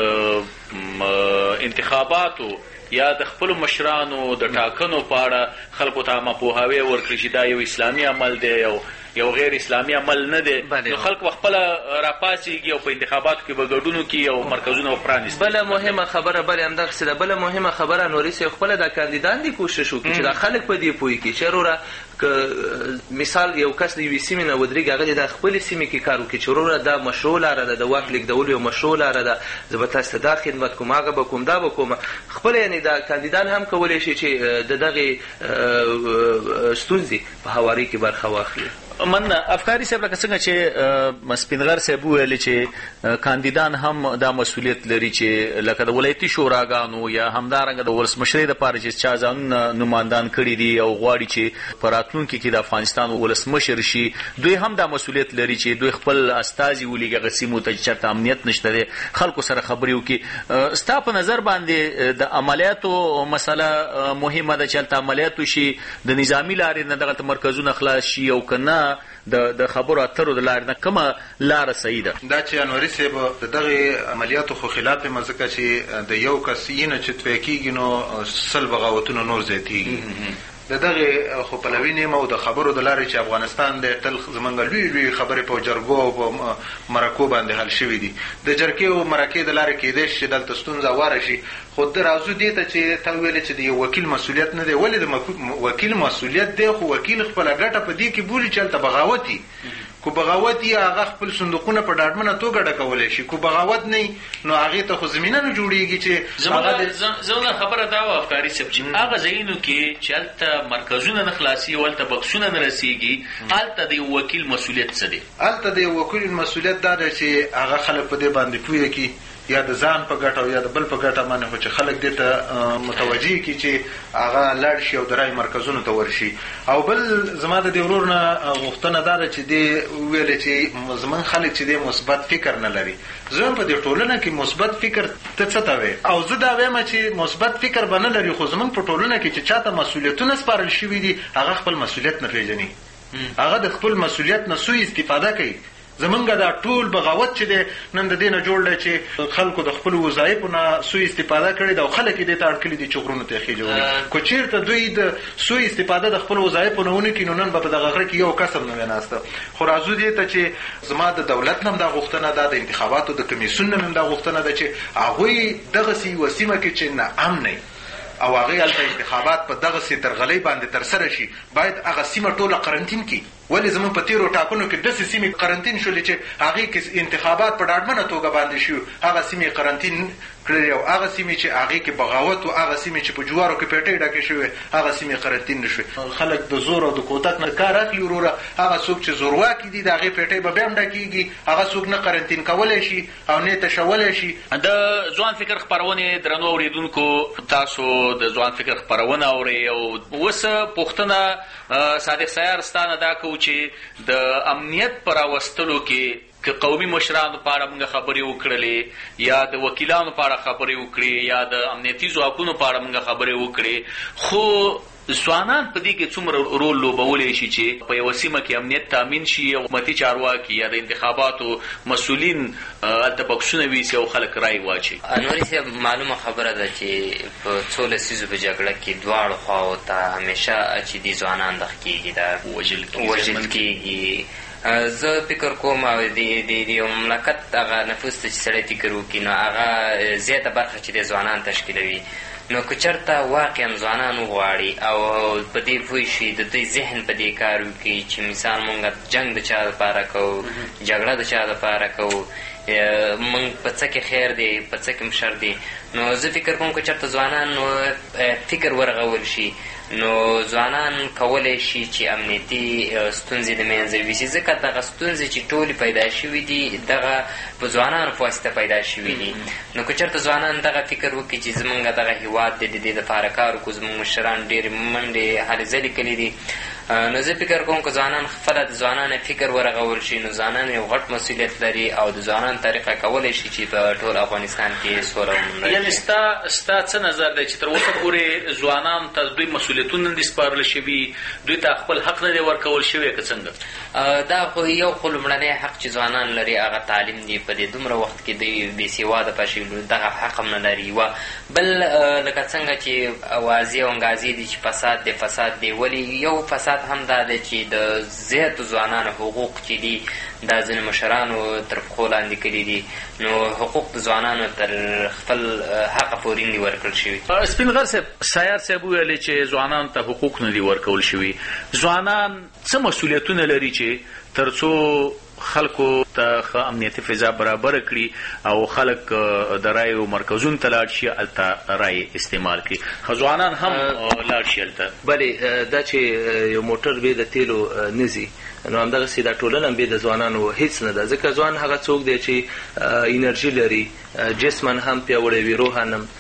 X: انتخاباتو یا د خپلو مشرانو د ټاکنو په اړه خلکو ته عامه پوهاوی ورکړي چې دا یو اسلامي عمل دی، یو یو غیر اسلامي عمل نه دی، نو خلک به خپله راپاڅېږي او په انتخاباتو کې به ګډون کړي او مرکزونه به پرانیستي.
H: بله مهمه خبره بلې همدغسې ده، بله مهمه خبره نوري صاحب خپله دا کاندیدان دې کوشش وکړي چې دا خلک په دې پوه کړي چې وروره که مثال یو کس د یوې سیمې نه ودرېږي، هغه دې د خپلې سیمې کې کار وکړي چې وروره دا مشروع لاره ده، د واک لېږدولو یو مشروع لاره ده، زه به تاسو ته دا خدمت کوم، هغه به کوم، دا به کوم. خپله یعنې دا کاندیدان هم کولی شي چې د دغې ستونزې په هواري کې برخه واخلي.
X: مننه. افکاري صاحب لکه څنګه چې سپینغر صاحب وویلې چې کاندیدان هم دا مسؤلیت لري چې لکه د ولایتي شوراګانو یا همدارنګه د ولسمشرۍ دپاره چې چا ځانونه نمایندان کړي دي او غواړي چې په راتلونکي کې د افغانستان ولسمشر شي، دوی هم دا مسؤلیت لري چې دوی خپل استازي ولیږي هغه سیمو ته چې چېرته امنیت نشته دی، خلکو سره خبرې وکړي. ستا په نظر باندې د عملیاتو مسله مهمه ده چې هلته عملیات وشي، د نظامي لارې نه دغلته مرکزونه خلاص شي، او که نه د خبرو اترو د لارې نه کومه لاره صحیح ده؟
B: دا چې انوري صاحب د دغې عملیاتو خو خلاف یم، ځکه چې د یو کس نه چې تویه کېږي نو سل بغاوتونه نور زیاتېږي. د دغې خو پلوي نه یم او د خبرو د لارې چې افغانستان دی تل زموږ لوی لوی خبرې په جرګو او په مرکو باندې حل شوي دي. د جرګې او مرکې د لارې کېدی شي چې دلته ستونزه واره شي، خو د راځو دې ته چې تا ویلې چې د یو وکیل مسؤلیت نه دی. ولې د وکیل مسؤلیت دی؟ خو وکیل خپله ګټه په دې کې بولي چې هلته بغاوت وي. کو بغاوت یې هغه خپل صندوقونه په ډاډمنه توګه ډکولی شي، کو بغاوت نه نو هغې ته خو زمینه نه جوړېږي چې
X: زموږ خبره دا وه افکاري صاحب چې هغه ځایونو کې چې هلته مرکزونه نه خلاصي او هلته بکسونه نه رسېږي، هلته د یو وکیل مسؤلیت څه دی؟
B: هلته د یو وکیل مسؤلیت دا دی چې هغه خلک په دې باندې پوه کړي، یا د ځان په ګټه او یا د بل په ګټه باندې، خو چې خلک دې ته متوجه کړي چې هغه لاړ شي او د رای مرکزونو ته ورشي. او بل زما د دې ورور نه غوښتنه دا ده چې دې وویلې چې زموږ خلک چې دې مثبت فکر نه لري. زه هم په دې ټولنه کې مثبت فکر ته څه ته وایې؟ او زه دا وایم چې مثبت فکر به نه لري، خو زموږ په ټولنه کې چې چاته مسؤلیتونه سپارل شوي دي هغه خپل مسؤلیت نه پېژني، هغه د خپل مسؤلیت نه سوء استفاده کوي. زمونږ دا ټول بغاوت چې دی نن د دې نه جوړ دی چې خلکو د خپلو وظایفو نه سوء استفاده کړې ده او خلک یې دې ته اړ کړي دي چې غرونو ته یې خېجولي. که چېرته دوی د سوء استفاده د خپلو وظایفو نه ونه کړي نو نن به په دغه غره کې یو کس هم نه وی ناسته. خو راځو دې ته چې زما د دولت نه هم دا غوښتنه ده، د انتخاباتو د کمیسیون نه هم دا غوښتنه ده چې هغوی دغسې یوه سیمه کې چې ناامنه او هغې هلته انتخابات په دغسې درغلۍ باندې ترسره شي، باید هغه سیمه ټوله قرنطین کړي. ولې زموږ په تېرو ټاکنو کې داسې سیمې قرنطین شولې چې هغې کې انتخابات په ډاډمنه توګه باندې شي، هغه سیمې قرنطین کړلې او هغه سیمې چې هغې کې بغاوت و، هغه سیمې چې په جوارو کې پیټۍ ډکې شوې، هغه سیمې قرنطین نه شوې. خلک د زور او د کوتک نه کار اخلي وروره، هغه څوک چې زورواکي دي د هغې پیټۍ به بیا هم ډکېږي، هغه څوک نه قرنطین کولی شي او نه یې تشولی شي.
X: د ځوان فکر خپرونې درنو اورېدونکو، تاسو د ځوان فکر خپرونه اورئ او اوس پوښتنه صادق سیار ستا نه دا کوو چې د امنیت په راوستلو کې که قومي مشرانو په اړه موږ خبرې وکړلې یا د وکیلانو په اړه خبرې وکړې یا د امنیتي ځواکونو په اړه موږ خبرې وکړې، خو ځوانان په دې کې څومره رول لوبولی شي چې په یوه سیمه کې امنیت تامین شي او حکومتي چارواکي یا د انتخاباتو مسؤلین هلته بکسونه ویسي او خلک رای واچي؟
E: انوري صاحب معلومه خبره ده چې په څو لسیزو په جګړه کې دواړو خواو ته همیشه چې دي ځوانان دغه کېږي دا وژل کېږي. زه فکر کوم او د یو مملکت هغه نفوس ته چې سړی فکر وکړي نو هغه زیاته برخه چې د ځوانان تشکیلوي. نو که چېرته واقعا ځوانان وغواړي او په دې پوه شي د دوی ذهن په دې کار وکړي چې مثال مونږ جنګ د چا دپاره کوو، جګړه د چا دپاره کوو، مونږ په څه کې خیر دی په څه کې شر دی، نو زه فکر کوم که چېرته ځوانان فکر ورغول شي نو ځوانان کولی شي چې امنیتي ستونزې د منځه یوسي. ځکه دغه ستونزې چې ټولې پیدا شوي دي دغه په ځوانانو په واسطه پیدا شوي دي. نو که چېرته ځوانان دغه فکر وکړي چې زمونږ دغه هېواد دی د دې دپاره کار وکړو، زمونږ مشران ډېرې منډې هلې ځلې کړي دي، نو زه فکر کوم که ځوانان خپله د ځوانانو فکر ورغول شي نو ځوانان یو غټ مسؤلیت لري او د ځوانانو طریقه کولی شي چې په ټول افغانستان کې سوله ومومي.
X: یعنې ستا ستا څه نظر دی چې تر اوسه پورې ځوانانو ته دوی مسؤلیتونه نه دي سپارل شوي، دوی ته خپل حق نه دی ورکول شوی که څنګه؟
E: دا خو یو خو لومړنی حق چې ځوانان لري هغه تعلیم دی. په دې دومره وخت کې دوی بېسواده پاتې شوي دغه حق هم نه لري. یوه بل لکه څنګه چې واضح او انګازې دي چې فساد دی فساد دی، ولې یو فساد هم دا دی چې د زیاتو ځوانانو حقوق چې دي دا ځینې مشرانو تر پښو لاندې کړي دي، نو حقوق د ځوانانو تر خپل حقه پورې نه دي ورکړل شوي.
X: سپین غر صاحب، سیار صاحب وویلې چې ځوانانو ته حقوق نه دي ورکول شوي. ځوانان څه مسؤلیتونه لري چې تر څو خلکو ته ښه امنیتي فضا برابره کړي او خلک د رایو مرکزونو ته لاړ شي هلته رای استعمال کړي، ځوانان هم لاړ شي هلته؟
H: بلې دا چې یو موټر بې د تیلو نه ځي نو همدغسې دا ټولنه هم بې د ځوانانو هېڅ نه ده، ځکه ځوان هغه څوک دی چې انرژي لري، جسمن هم پیاوړی وي، روحن هم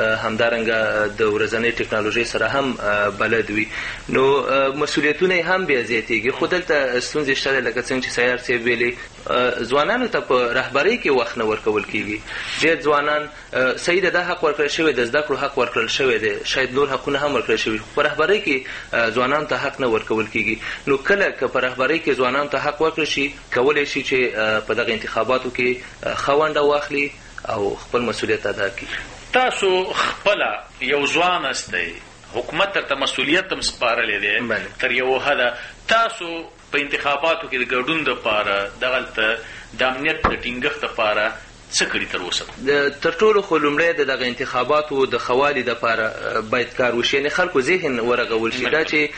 H: همدارنګه د ورځنۍ ټکنالوژۍ سره هم بلد وي، نو مسؤلیتونه یې هم بیا زیاتېږي. خو دلته ستونزې شته دی لکه څنګه چې سیار صاحب ویلې ځوانانو ته په رهبرۍ کې وخت نه ورکول کېږي. ډېر ځوانان صحیح ده دا حق ورکړل شوی د زده کړو حق ورکړل شوی دی، شاید نور حقونه هم ورکړل شوي، خو په رهبرۍ کې ځوانانو ته حق نه ورکول کېږي. نو کله که په رهبرۍ کې ځوانانو ته حق ورکړل شي کولی شي چې په دغه انتخاباتو کې ښه ونډه واخلي او خپل مسؤلیت ادا کړي.
X: تاسو خپله یو ځوان استئ، حکومت درته مسؤلیت هم سپارلی دی تر یو حده، تاسو په انتخاباتو کې د ګډون دپاره دغلته د امنیت د ټینګښت دپاره څه کړي تر اوسه؟
H: تر ټولو خو لومړی د دغه انتخاباتو د ښه والي دپاره باید کار وشي، یعنې خلکو ذهن ورغول شي. دا چې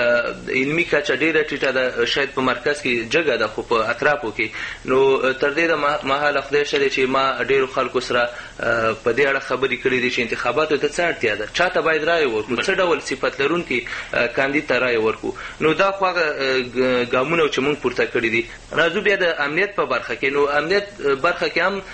H: علمي کچه ډېره ټیټه ده، شاید په مرکز کې جګه ده خو په اطرافو کې، نو تر دې د مهاله خدای شه دی چې ما ډېرو خلکو سره په دې اړه خبرې کړې دي چې انتخاباتو ته څه اړتیا ده، چا ته باید رایه ورکړو، څه ډول صفت لرونکي کاندید ته رایه ورکړو. نو دا خو هغه ګامونه چې موږ پورته کړي دي. راځو بیا د امنیت په برخه کې. نو امنیت برخه کې هم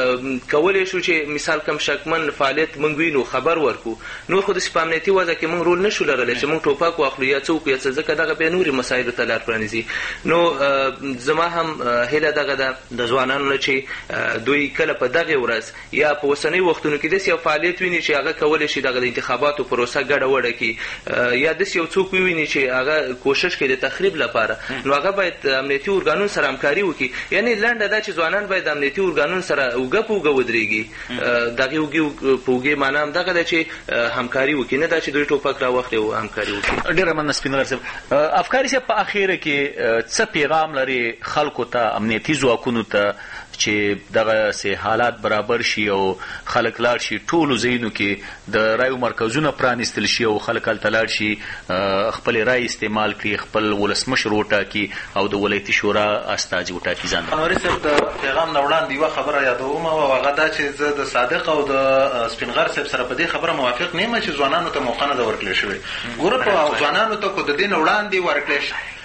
H: کولی شو چې مثال کم شکمن فعالیت موږ وینو خبر ورکو، نور خو داسې په امنیتي وضع کې موږ رول نه شو لرلی چې موږ ټوپک واخلو یا څه وکړو یا څه، ځکه دغه بیا نورې مسایلو ته لار پرانیزي. نو زما هم هیله دغه ده د ځوانانو نه چې دوی کله په دغې ورځ یا په اوسنیو وختونو کې داسې یو فعالیت ویني چې هغه کولی شي دغه د انتخاباتو پروسه ګډه وډه کړي، یا داسې یو څوک وویني چې هغه کوشش کوي د تخریب لپاره، نو هغه باید امنیتي ارګانونو سره همکاري وکړي. یعنې لنډه دا چې ځوانان باید د امنیتي ارګانونو سره اوږه په اوږه ودرېږي. دغې اوږې په اوږې معنا هم دغه ده چې همکاري وکړي، نه دا چې دوی ټوپک راواخلي او همکاري وکړي.
X: ډېره مننه سپین غر صاحب. افکاري صاحب په اخیره کې څه پیغام لري خلکو ته، امنیتي ځواکونو ته چې دغسې حالات برابر شي او خلک لاړ شي ټولو ځایونو کې د رایو مرکزونه پرانیستل شي او خلک هلته لاړ شي خپلې رای استعمال کړي، خپل ولسمشر وټاکي او د ولایتي شورا استازي وټاکي ځان ته؟
B: انوري صاحب د پیغام نه وړاندې یوه خبره یادوم او هغه دا چې زه د صادق او د سپین غر صاحب سره په دې خبره موافق نه یم چې ځوانانو ته موقع نه ده ورکړل شوې. ګوره په ځوانانو ته خو د دې نه وړاندې ورکړل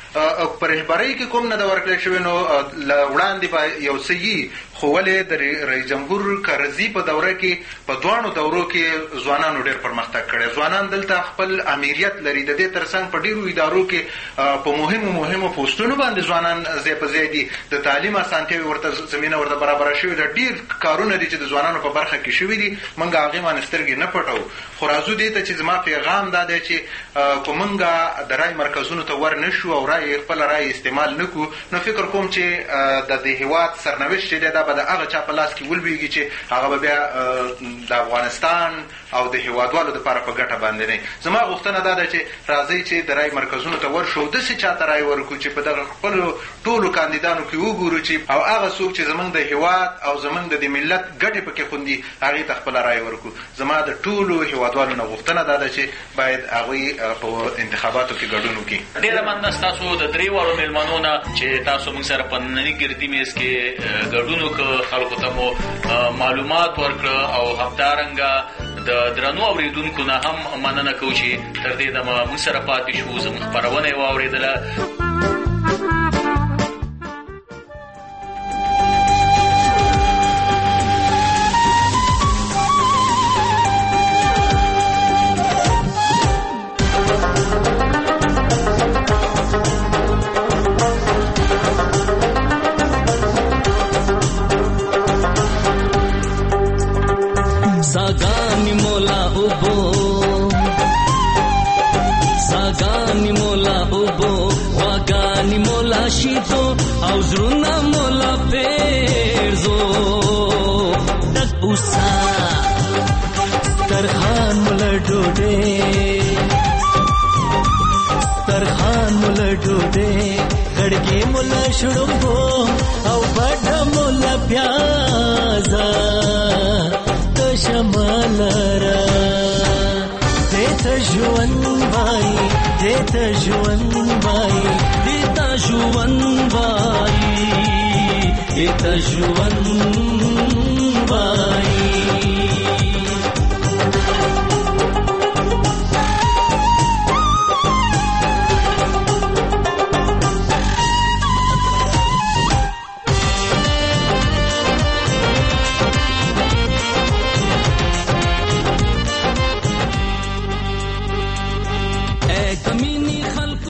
B: په رهبرۍ کې کوم نه د ورکړی شوی نو له وړاندې به یو څه یي، خو ولې د رئیس جمهور کرزي په دوره کې په دواړو دورو کې ځوانانو ډېر پرمختګ کړی. ځوانان دلته خپل امریت لري. د دې ترڅنګ په ډېرو ادارو کې په مهمو مهمو پوسټونو باندې ځوانان ځای په ځای دي. د تعلیم اسانتیاوې ورته زمینه ورته برابره شوې ده. ډېر کارونه دي چې د ځوانانو په برخه کې شوي دي. موږ هغې باندې سترګې نه پټوو، خو راځو دې ته چې زما پیغام دا دی چې که موږ د رای مرکزونو ته ور نه شو او رای خپله رای استعمال نه کړو، نو فکر کوم چې د دې هېواد سرنوشت چې دی دا به د هغه چا په لاس کې ولویږي چې هغه به بیا د افغانستان او د هېوادوالو دپاره په ګټه باندې نه. زما غوښتنه دا ده چې راځئ چې د رای مرکزونو ته ورشو، داسې چا ته رای ورکړو چې په دغه خپلو ټولو کاندیدانو کې وګورو چې او هغه څوک چې زموږ د هېواد او زموږ د دې ملت ګټې پکې خوندي هغې ته خپله رای ورکړو. زما د ټولو هېوادوالو نه غوښتنه دا ده چې باید هغوی په انتخاباتو کې ګډون وکړي.
X: ډېره مننه ستاسو د درې واړو مېلمنو نه چې تاسو موږ سره په ننني ګردي میز کې ګډون وکړه، خلکو ته مو معلومات ورکړه او همدارنګه د درنو اورېدونکو نه هم مننه کوو چې تر دې دمه موږ سره پاتې شو، زموږ خپرونه یې واورېدله.
I: सागानी मोला उबो सागानी मोला उबो वागानी मोला शीतो او زرونا مولا پیرزو تک اوسا سترخان مولا ډوډې سترخان مولا ډوډې غړګې مولا شړمبو او بډه مولا پیازا شمالرا دیتا جوان بائی دیتا جوان بائی دیتا جوان بائی دیتا جوان